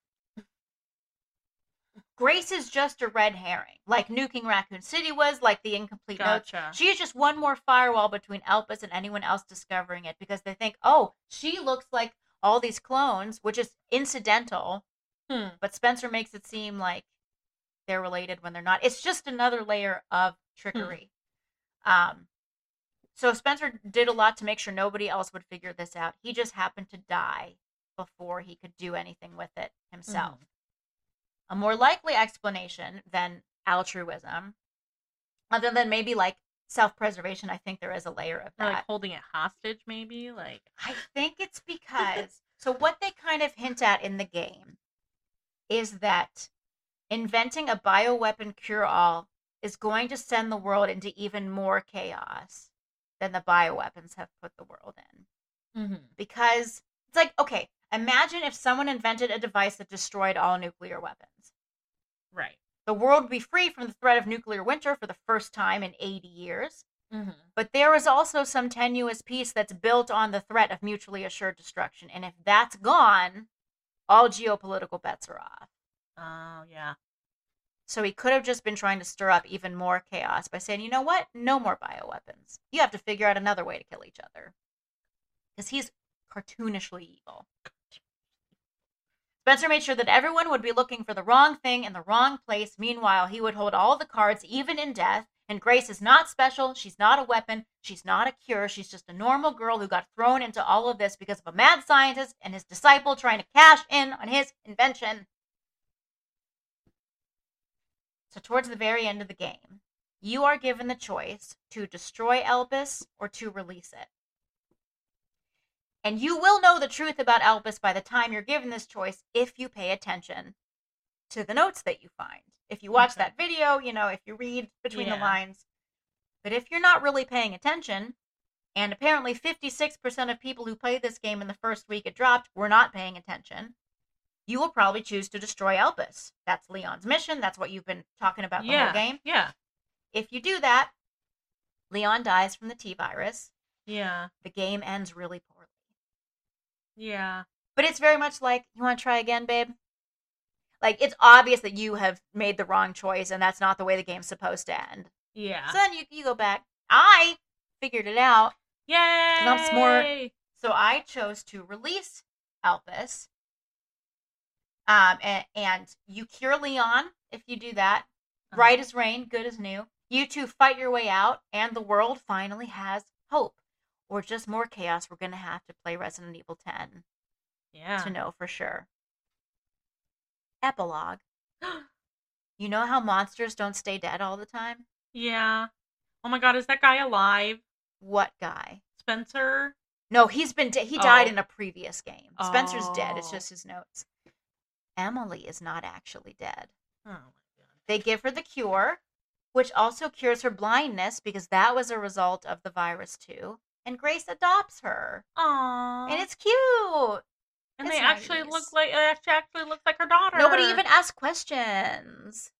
Grace is just a red herring. Like nuking Raccoon City was, like the incomplete gotcha. notes. She is just one more firewall between Elpis and anyone else discovering it because they think, oh, she looks like all these clones, which is incidental. Hmm. But Spencer makes it seem like they're related when they're not. It's just another layer of trickery. Hmm. Um, so Spencer did a lot to make sure nobody else would figure this out. He just happened to die before he could do anything with it himself. Hmm. A more likely explanation than altruism, other than maybe like self-preservation, I think there is a layer of that. Or like holding it hostage, maybe? Like I think it's because... so what they kind of hint at in the game is that inventing a bioweapon cure-all is going to send the world into even more chaos than the bioweapons have put the world in. Mm-hmm. Because it's like, okay, imagine if someone invented a device that destroyed all nuclear weapons. Right. The world would be free from the threat of nuclear winter for the first time in eighty years. Mm-hmm. But there is also some tenuous piece that's built on the threat of mutually assured destruction. And if that's gone, all geopolitical bets are off. Oh, yeah. So he could have just been trying to stir up even more chaos by saying, you know what? No more bioweapons. You have to figure out another way to kill each other. Because he's cartoonishly evil. Spencer made sure that everyone would be looking for the wrong thing in the wrong place. Meanwhile, he would hold all the cards, even in death. And Grace is not special. She's not a weapon. She's not a cure. She's just a normal girl who got thrown into all of this because of a mad scientist and his disciple trying to cash in on his invention. So towards the very end of the game, you are given the choice to destroy Elpis or to release it. And you will know the truth about Elpis by the time you're given this choice if you pay attention to the notes that you find. If you watch okay. that video, you know, if you read between yeah. the lines. But if you're not really paying attention, and apparently fifty-six percent of people who played this game in the first week it dropped were not paying attention, you will probably choose to destroy Elpis. That's Leon's mission. That's what you've been talking about the yeah. whole game. Yeah. If you do that, Leon dies from the T-virus. Yeah. The game ends really poorly. Yeah. But it's very much like, you want to try again, babe? Like, it's obvious that you have made the wrong choice, and that's not the way the game's supposed to end. Yeah. So then you, you go back. I figured it out. Yay! I'm smart. So I chose to release Elpis. Um, and, and you cure Leon if you do that. Uh-huh. Bright as rain, good as new. You two fight your way out, and the world finally has hope. Or just more chaos. We're going to have to play Resident Evil ten. Yeah. To know for sure. Epilogue. You know how monsters don't stay dead all the time? Yeah. Oh my god, is that guy alive? What guy? Spencer? No, he's been de- he died Oh. in a previous game. Spencer's Oh. dead. It's just his notes. Emily is not actually dead. Oh my god. They give her the cure, which also cures her blindness because that was a result of the virus too. And Grace adopts her. Aww. And it's cute. And it's they actually nice. look like it actually looks like her daughter. Nobody even asked questions.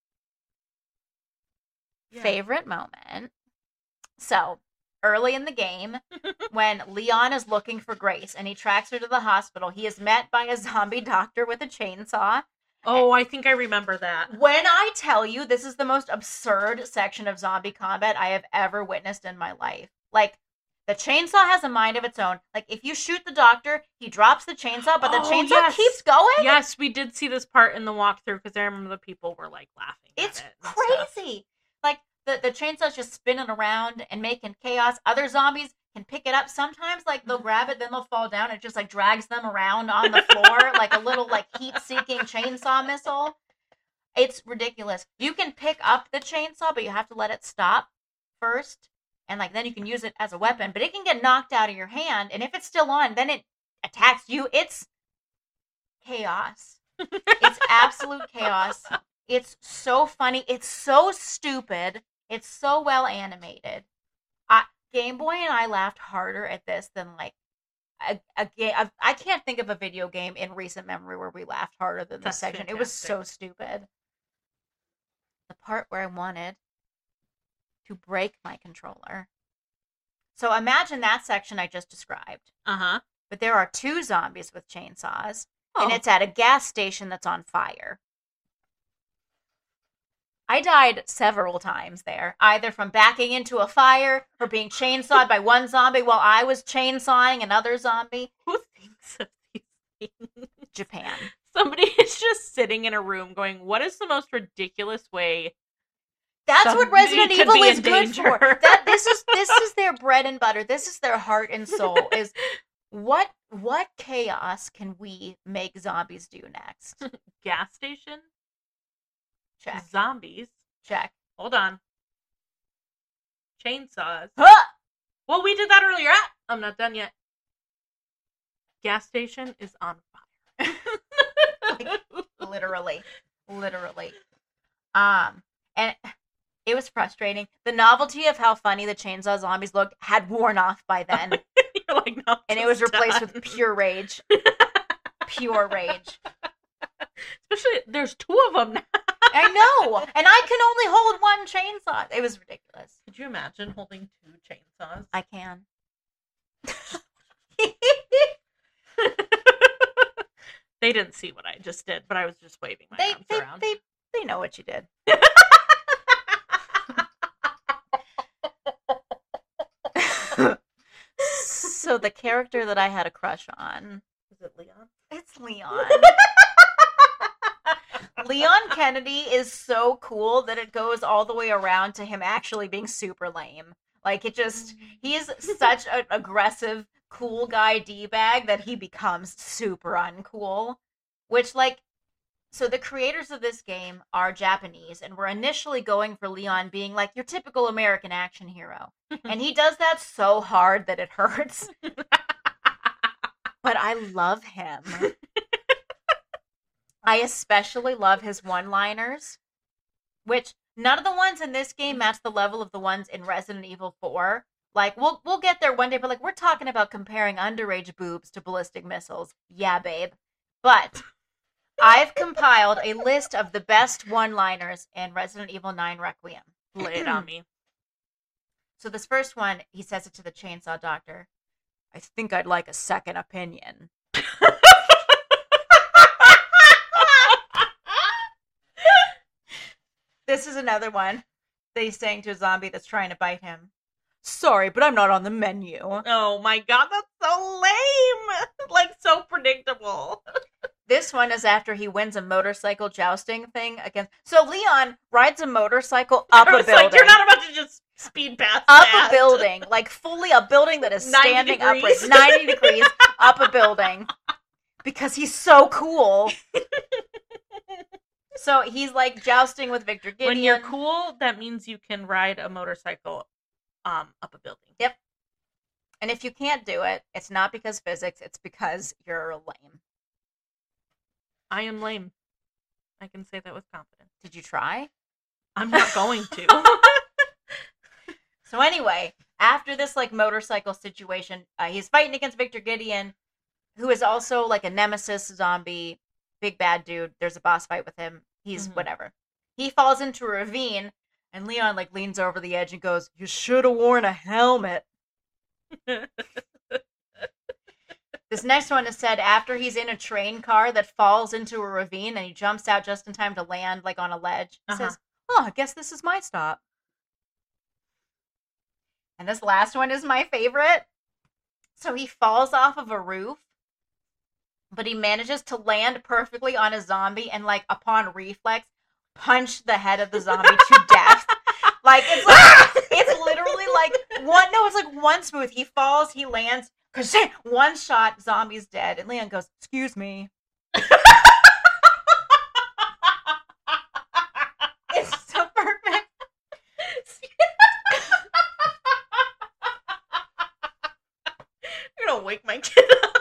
Yeah. Favorite moment. So, early in the game, when Leon is looking for Grace and he tracks her to the hospital, he is met by a zombie doctor with a chainsaw. Oh, I think I remember that. When I tell you this is the most absurd section of zombie combat I have ever witnessed in my life. Like, the chainsaw has a mind of its own. Like, if you shoot the doctor, he drops the chainsaw, but the Oh, chainsaw yes. keeps going? Yes, we did see this part in the walkthrough because I remember the people were like laughing. It's at it and stuff. crazy. Like, the, the chainsaw's just spinning around and making chaos. Other zombies can pick it up. Sometimes, like, they'll grab it, then they'll fall down. It just, like, drags them around on the floor like a little, like, heat-seeking chainsaw missile. It's ridiculous. You can pick up the chainsaw, but you have to let it stop first. And, like, then you can use it as a weapon. But it can get knocked out of your hand. And if it's still on, then it attacks you. It's chaos. It's absolute chaos. It's so funny. It's so stupid. It's so well animated. I, Game Boy and I laughed harder at this than, like, a, a game. I can't think of a video game in recent memory where we laughed harder than this That's section. fantastic. It was so stupid. The part where I wanted to break my controller. So imagine that section I just described. Uh-huh. But there are two zombies with chainsaws. Oh. And it's at a gas station that's on fire. I died several times there, either from backing into a fire or being chainsawed by one zombie while I was chainsawing another zombie. Who thinks of these things? Japan. Somebody is just sitting in a room going, what is the most ridiculous way? That's what Somebody Resident could Evil be is in good danger. for. That this is this is their bread and butter. This is their heart and soul. Is what what chaos can we make zombies do next? Gas station? Check. Zombies? Check. Hold on. Chainsaws. Huh! Well, we did that earlier. Ah, I'm not done yet. Gas station is on fire. Literally. Literally. Um, and it was frustrating. The novelty of how funny the chainsaw zombies looked had worn off by then. You're like, no, And it was just replaced done. with pure rage. Pure rage. Especially, there's two of them now. I know. And I can only hold one chainsaw. It was ridiculous. Could you imagine holding two chainsaws? I can. They didn't see what I just did, but I was just waving my They, arms they, around. they, they know what you did. So the character that I had a crush on, Is it Leon? it's Leon. Leon Kennedy is so cool that it goes all the way around to him actually being super lame. Like, it just, he's such an aggressive, cool guy D-bag that he becomes super uncool. Which, like, so the creators of this game are Japanese, and were initially going for Leon being, like, your typical American action hero. And he does that so hard that it hurts. But I love him. I especially love his one-liners, which none of the ones in this game match the level of the ones in Resident Evil four. Like, we'll we'll get there one day, but like, we're talking about comparing underage boobs to ballistic missiles. Yeah, babe. But I've compiled a list of the best one-liners in Resident Evil nine Requiem. Lay it on me. So this first one, he says it to the chainsaw doctor. I think I'd like a second opinion. This is another one that he's saying to a zombie that's trying to bite him. Sorry, but I'm not on the menu. Oh my god, that's so lame! Like, so predictable. This one is after he wins a motorcycle jousting thing against... So Leon rides a motorcycle up a building. Like, you're not about to just speed past Up that. a building. Like, fully a building that is standing ninety upright. degrees. ninety degrees up a building. Because he's so cool. So he's, like, jousting with Victor Gideon. When you're cool, that means you can ride a motorcycle um, up a building. Yep. And if you can't do it, it's not because physics, it's because you're lame. I am lame. I can say that with confidence. Did you try? I'm not going to. So anyway, after this, like, motorcycle situation, uh, he's fighting against Victor Gideon, who is also, like, a nemesis zombie, big bad dude. There's a boss fight with him. He's Mhm. whatever. He falls into a ravine, and Leon, like, leans over the edge and goes, "You should have worn a helmet." This next one is said after he's in a train car that falls into a ravine, and he jumps out just in time to land, like, on a ledge. He Uh-huh. says, "Oh, I guess this is my stop." And this last one is my favorite. So he falls off of a roof, but he manages to land perfectly on a zombie and, like, upon reflex, punch the head of the zombie to death. Like, it's like, it's literally like one, no, it's like one smooth. He falls, he lands, one shot, zombie's dead. And Leon goes, "Excuse me." It's so perfect. You're gonna wake my kid up.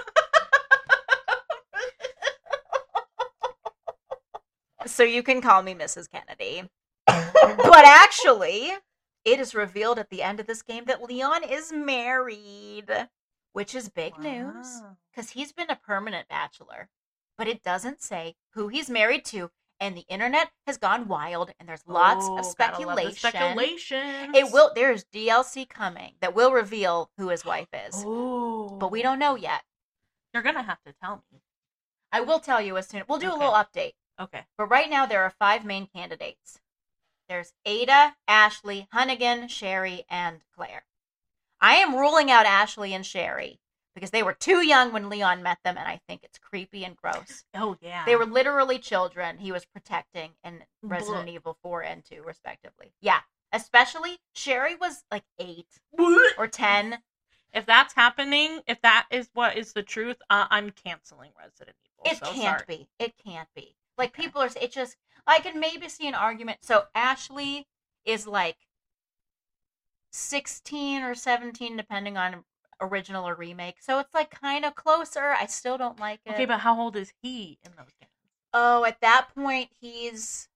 So you can call me Missus Kennedy. But actually, it is revealed at the end of this game that Leon is married, which is big news, Wow. because he's been a permanent bachelor. But it doesn't say who he's married to, and the internet has gone wild, and there's lots Oh, of gotta love the speculation. Speculations. It will. There's D L C coming that will reveal who his wife is, Oh. but we don't know yet. You're gonna have to tell me. I will tell you as soon. We'll do Okay. a little update. Okay. But right now, there are five main candidates. There's Ada, Ashley, Hunnigan, Sherry, and Claire. I am ruling out Ashley and Sherry because they were too young when Leon met them, and I think it's creepy and gross. Oh yeah. They were literally children he was protecting in Resident Blech. Evil four and two, respectively. Yeah. Especially, Sherry was like eight or ten. If that's happening, if that is what is the truth, uh, I'm canceling Resident Evil. It so can't sorry. be. It can't be. Like, Okay. people are, it just, I can maybe see an argument. So, Ashley is like sixteen or seventeen, depending on original or remake. So, it's like kind of closer. I still don't like it. Okay, but how old is he in those games? Oh, at that point, he's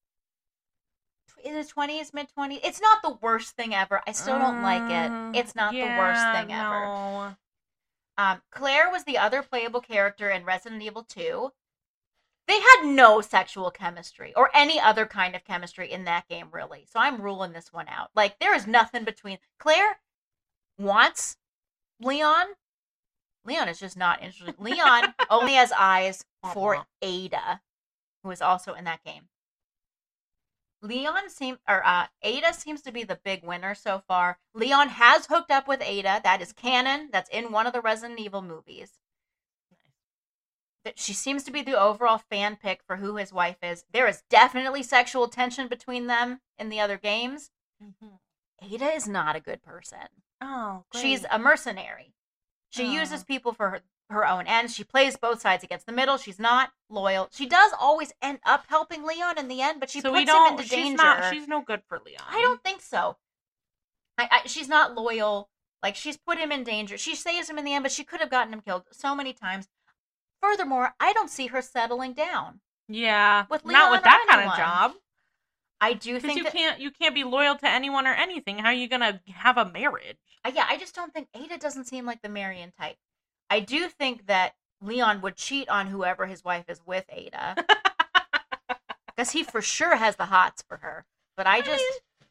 in his twenties, mid twenties. It's not the worst thing ever. I still don't like Uh, it. It's not the yeah, worst thing ever. no. Um, Claire was the other playable character in Resident Evil two. They had no sexual chemistry or any other kind of chemistry in that game, really. So I'm ruling this one out. Like, there is nothing between... Claire wants Leon. Leon is just not interested. Leon only has eyes for Ada, who is also in that game. Leon seems... Or, uh, Ada seems to be the big winner so far. Leon has hooked up with Ada. That is canon. That's in one of the Resident Evil movies. That she seems to be the overall fan pick for who his wife is. There is definitely sexual tension between them in the other games. Mm-hmm. Ada is not a good person. Oh, great. She's a mercenary. She Oh. uses people for her, her own ends. She plays both sides against the middle. She's not loyal. She does always end up helping Leon in the end, but she so puts we don't, him into she's danger. Not, she's no good for Leon. I don't think so. I, I, she's not loyal. Like, she's put him in danger. She saves him in the end, but she could have gotten him killed so many times. Furthermore, I don't see her settling down. Yeah, With not Leon with or that kind anyone. of job. I do Because think you that, can't you can't be loyal to anyone or anything. How are you gonna have a marriage? uh, yeah, I just don't think Ada doesn't seem like the Marion type. I do think that Leon would cheat on whoever his wife is with Ada. Because he for sure has the hots for her. But I just,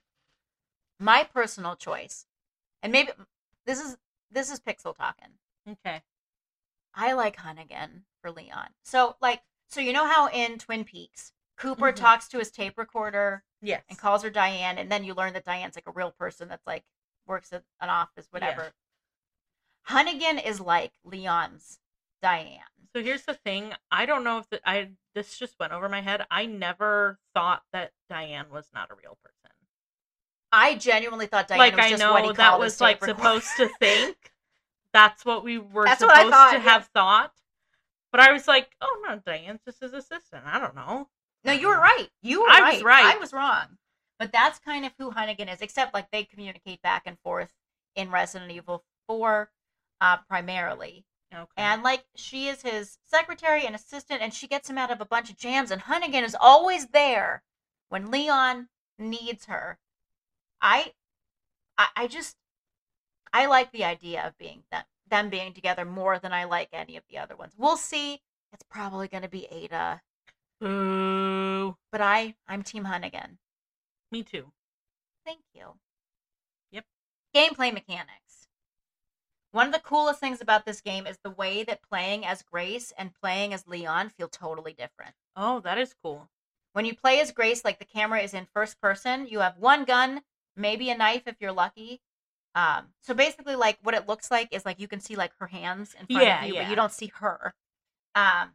my personal choice, and maybe this is this is Pixel talking. Okay. I like Hunnigan for Leon. So like, so you know how in Twin Peaks, Cooper Mhm. talks to his tape recorder Yes. and calls her Diane, and then you learn that Diane's like a real person that's like works at an office, whatever. Yeah. Hunnigan is like Leon's Diane. So here's the thing. I don't know if the, I this just went over my head. I never thought that Diane was not a real person. I genuinely thought Diane like was I just know what he that called was his like tape recorder. supposed to think. That's what we were That's what I supposed thought, to yeah. have thought. But I was like, oh no, Diane's just his assistant. I don't know. No, you were right. You were I right. was right. I was wrong. But that's kind of who Hunnigan is, except like they communicate back and forth in Resident Evil four uh, primarily. Okay. And like she is his secretary and assistant, and she gets him out of a bunch of jams, and Hunnigan is always there when Leon needs her. I I, I just I like the idea of being them them being together more than I like any of the other ones. We'll see. It's probably gonna be Ada. Boo. But I I'm Team Hunnigan. Me too. Thank you. Yep. Gameplay mechanics. One of the coolest things about this game is the way that playing as Grace and playing as Leon feel totally different. Oh, that is cool. When you play as Grace, like the camera is in first person, you have one gun, maybe a knife if you're lucky. Um, so basically, like what it looks like is like you can see like her hands in front Yeah, of you, yeah. but you don't see her. Um,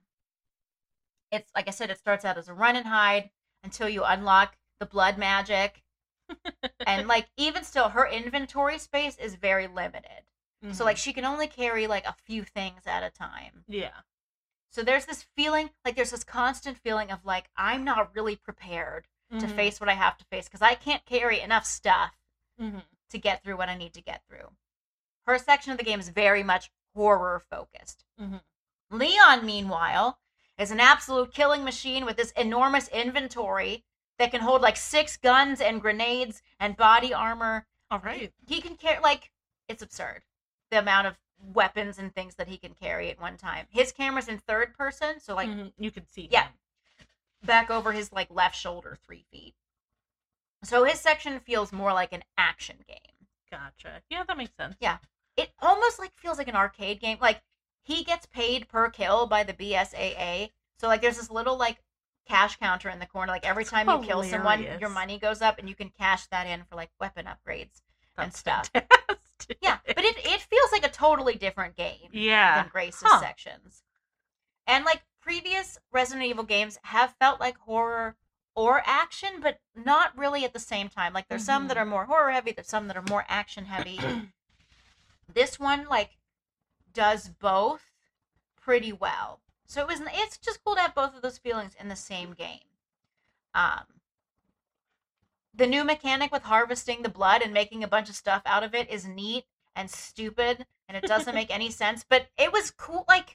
it's like I said, it starts out as a run and hide until you unlock the blood magic, and like even still, her inventory space is very limited. Mm-hmm. So like she can only carry like a few things at a time. Yeah. So there's this feeling, like there's this constant feeling of like I'm not really prepared mm-hmm. to face what I have to face because I can't carry enough stuff mm-hmm. to get through what I need to get through. Her section of the game is very much horror focused. Mm-hmm. Leon, meanwhile, is an absolute killing machine with this enormous inventory that can hold like six guns and grenades and body armor. All right. He, he can carry, like, it's absurd. The amount of weapons and things that he can carry at one time. His camera's in third person, so like mm-hmm. you can see. Yeah, him. back over his like left shoulder, three feet. So his section feels more like an action game. Gotcha. Yeah, that makes sense. Yeah, it almost like feels like an arcade game. Like he gets paid per kill by the B S A A, so like there's this little like cash counter in the corner. Like every time you kill someone, Hilarious. your money goes up, and you can cash that in for like weapon upgrades That's and stuff. fantastic. Yeah, but it, it feels like a totally different game Yeah. than Grace's Huh. sections. And like previous Resident Evil games have felt like horror or action, but not really at the same time. Like there's some Mhm. that are more horror heavy, there's some that are more action heavy. This one like does both pretty well. So it was it's just cool to have both of those feelings in the same game. Um The new mechanic with harvesting the blood and making a bunch of stuff out of it is neat and stupid, and it doesn't make any sense, but it was cool. Like,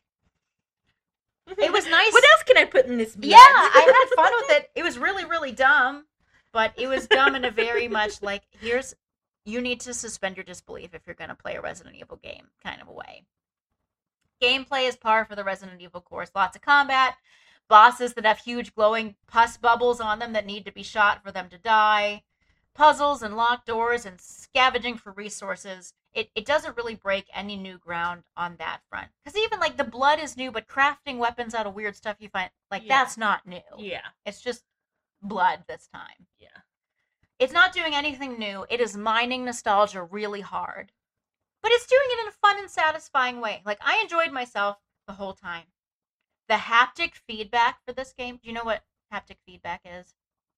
it was nice. What else can I put in this blood? Yeah, I had fun with it. It was really, really dumb, but it was dumb in a very much like, here's, you need to suspend your disbelief if you're going to play a Resident Evil game kind of a way. Gameplay is par for the Resident Evil course. Lots of combat, bosses that have huge glowing pus bubbles on them that need to be shot for them to die, puzzles and locked doors and scavenging for resources. It it doesn't really break any new ground on that front. Because even like the blood is new, but crafting weapons out of weird stuff you find, like Yeah. that's not new. Yeah. It's just blood this time. Yeah. It's not doing anything new. It is mining nostalgia really hard. But it's doing it in a fun and satisfying way. Like, I enjoyed myself the whole time. The haptic feedback for this game, do you know what haptic feedback is?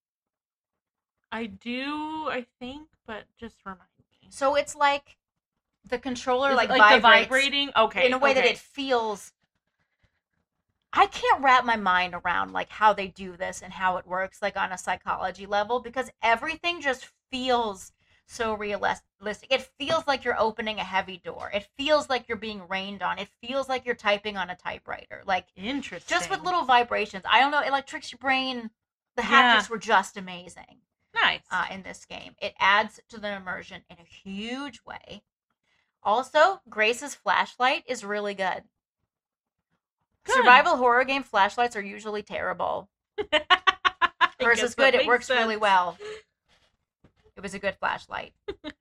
I do, I think, but just remind me. So it's like the controller Is like, it like the vibrates vibrating? Okay. in a way that okay. it feels. I can't wrap my mind around like how they do this and how it works like on a psychology level, because everything just feels so realistic. It feels like you're opening a heavy door. It feels like you're being rained on. It feels like you're typing on a typewriter. Like, Interesting. just with little vibrations. I don't know, it like tricks your brain. The haptics Yeah. were just amazing. Nice. uh, in this game. It adds to the immersion in a huge way. Also, Grace's flashlight is really good. Good. Survival horror game flashlights are usually terrible. Hers is good. It works sense. really well. It was a good flashlight.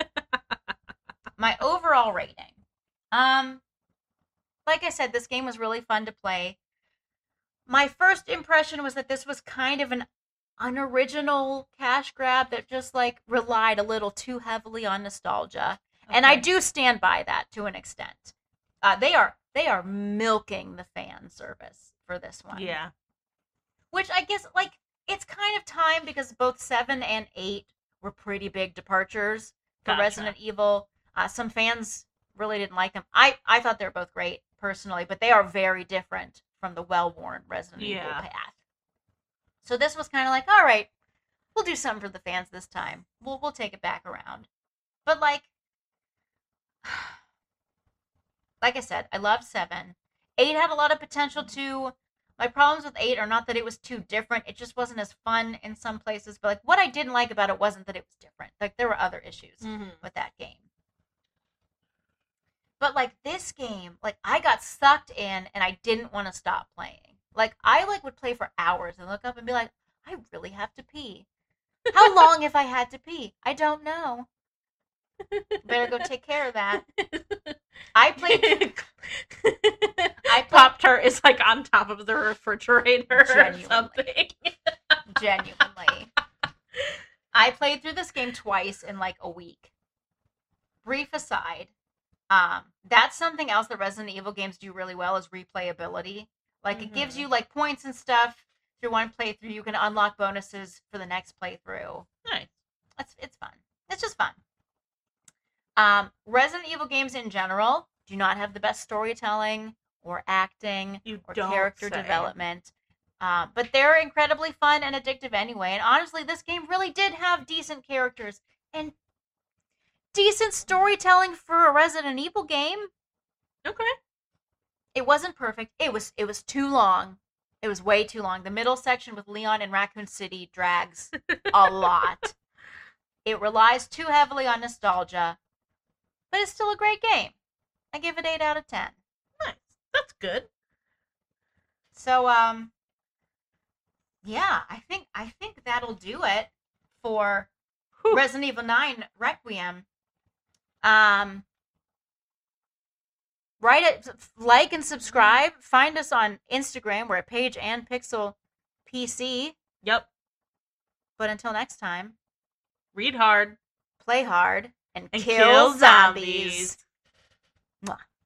My overall rating. Um, like I said, this game was really fun to play. My first impression was that this was kind of an unoriginal cash grab that just like relied a little too heavily on nostalgia. Okay. And I do stand by that to an extent. Uh, they are they are milking the fan service for this one. Yeah. Which I guess, like, it's kind of time because both seven and eight were pretty big departures for Gotcha. Resident Evil. Uh, some fans really didn't like them. I, I thought they were both great, personally, but they are very different from the well-worn Resident Yeah. Evil path. So this was kind of like, all right, we'll do something for the fans this time. We'll we'll take it back around. But, like, like I said, I loved seven. eight had a lot of potential, too. My problems with eight are not that it was too different. It just wasn't as fun in some places. But, like, what I didn't like about it wasn't that it was different. Like, there were other issues Mm-hmm. with that game. But, like, this game, like, I got sucked in and I didn't want to stop playing. Like, I, like, would play for hours and look up and be like, I really have to pee. How long have I had to pee? I don't know. Better go take care of that. I played... I played, Pop-Tart is like on top of the refrigerator Genuinely. or something. Genuinely. I played through this game twice in like a week. Brief aside, um, that's something else that Resident Evil games do really well is replayability. Like, it gives Mhm. you like points and stuff through one playthrough. You can unlock bonuses for the next playthrough. Nice. It's it's fun. It's just fun. Um, Resident Evil games in general do not have the best storytelling or acting You or don't character say. development. Uh, but they're incredibly fun and addictive anyway. And honestly, this game really did have decent characters and decent storytelling for a Resident Evil game. Okay. It wasn't perfect. It was it was too long. It was way too long. The middle section with Leon and Raccoon City drags a lot. It relies too heavily on nostalgia. But it's still a great game. I give it eight out of ten. Nice. That's good. So, um, yeah, I think I think that'll do it for Whew. Resident Evil nine Requiem. Um, write it, like and subscribe. Find us on Instagram. We're at Page and Pixel P C. Yep. But until next time, Read hard. play hard and, And kill, kill zombies. zombies. Mwah.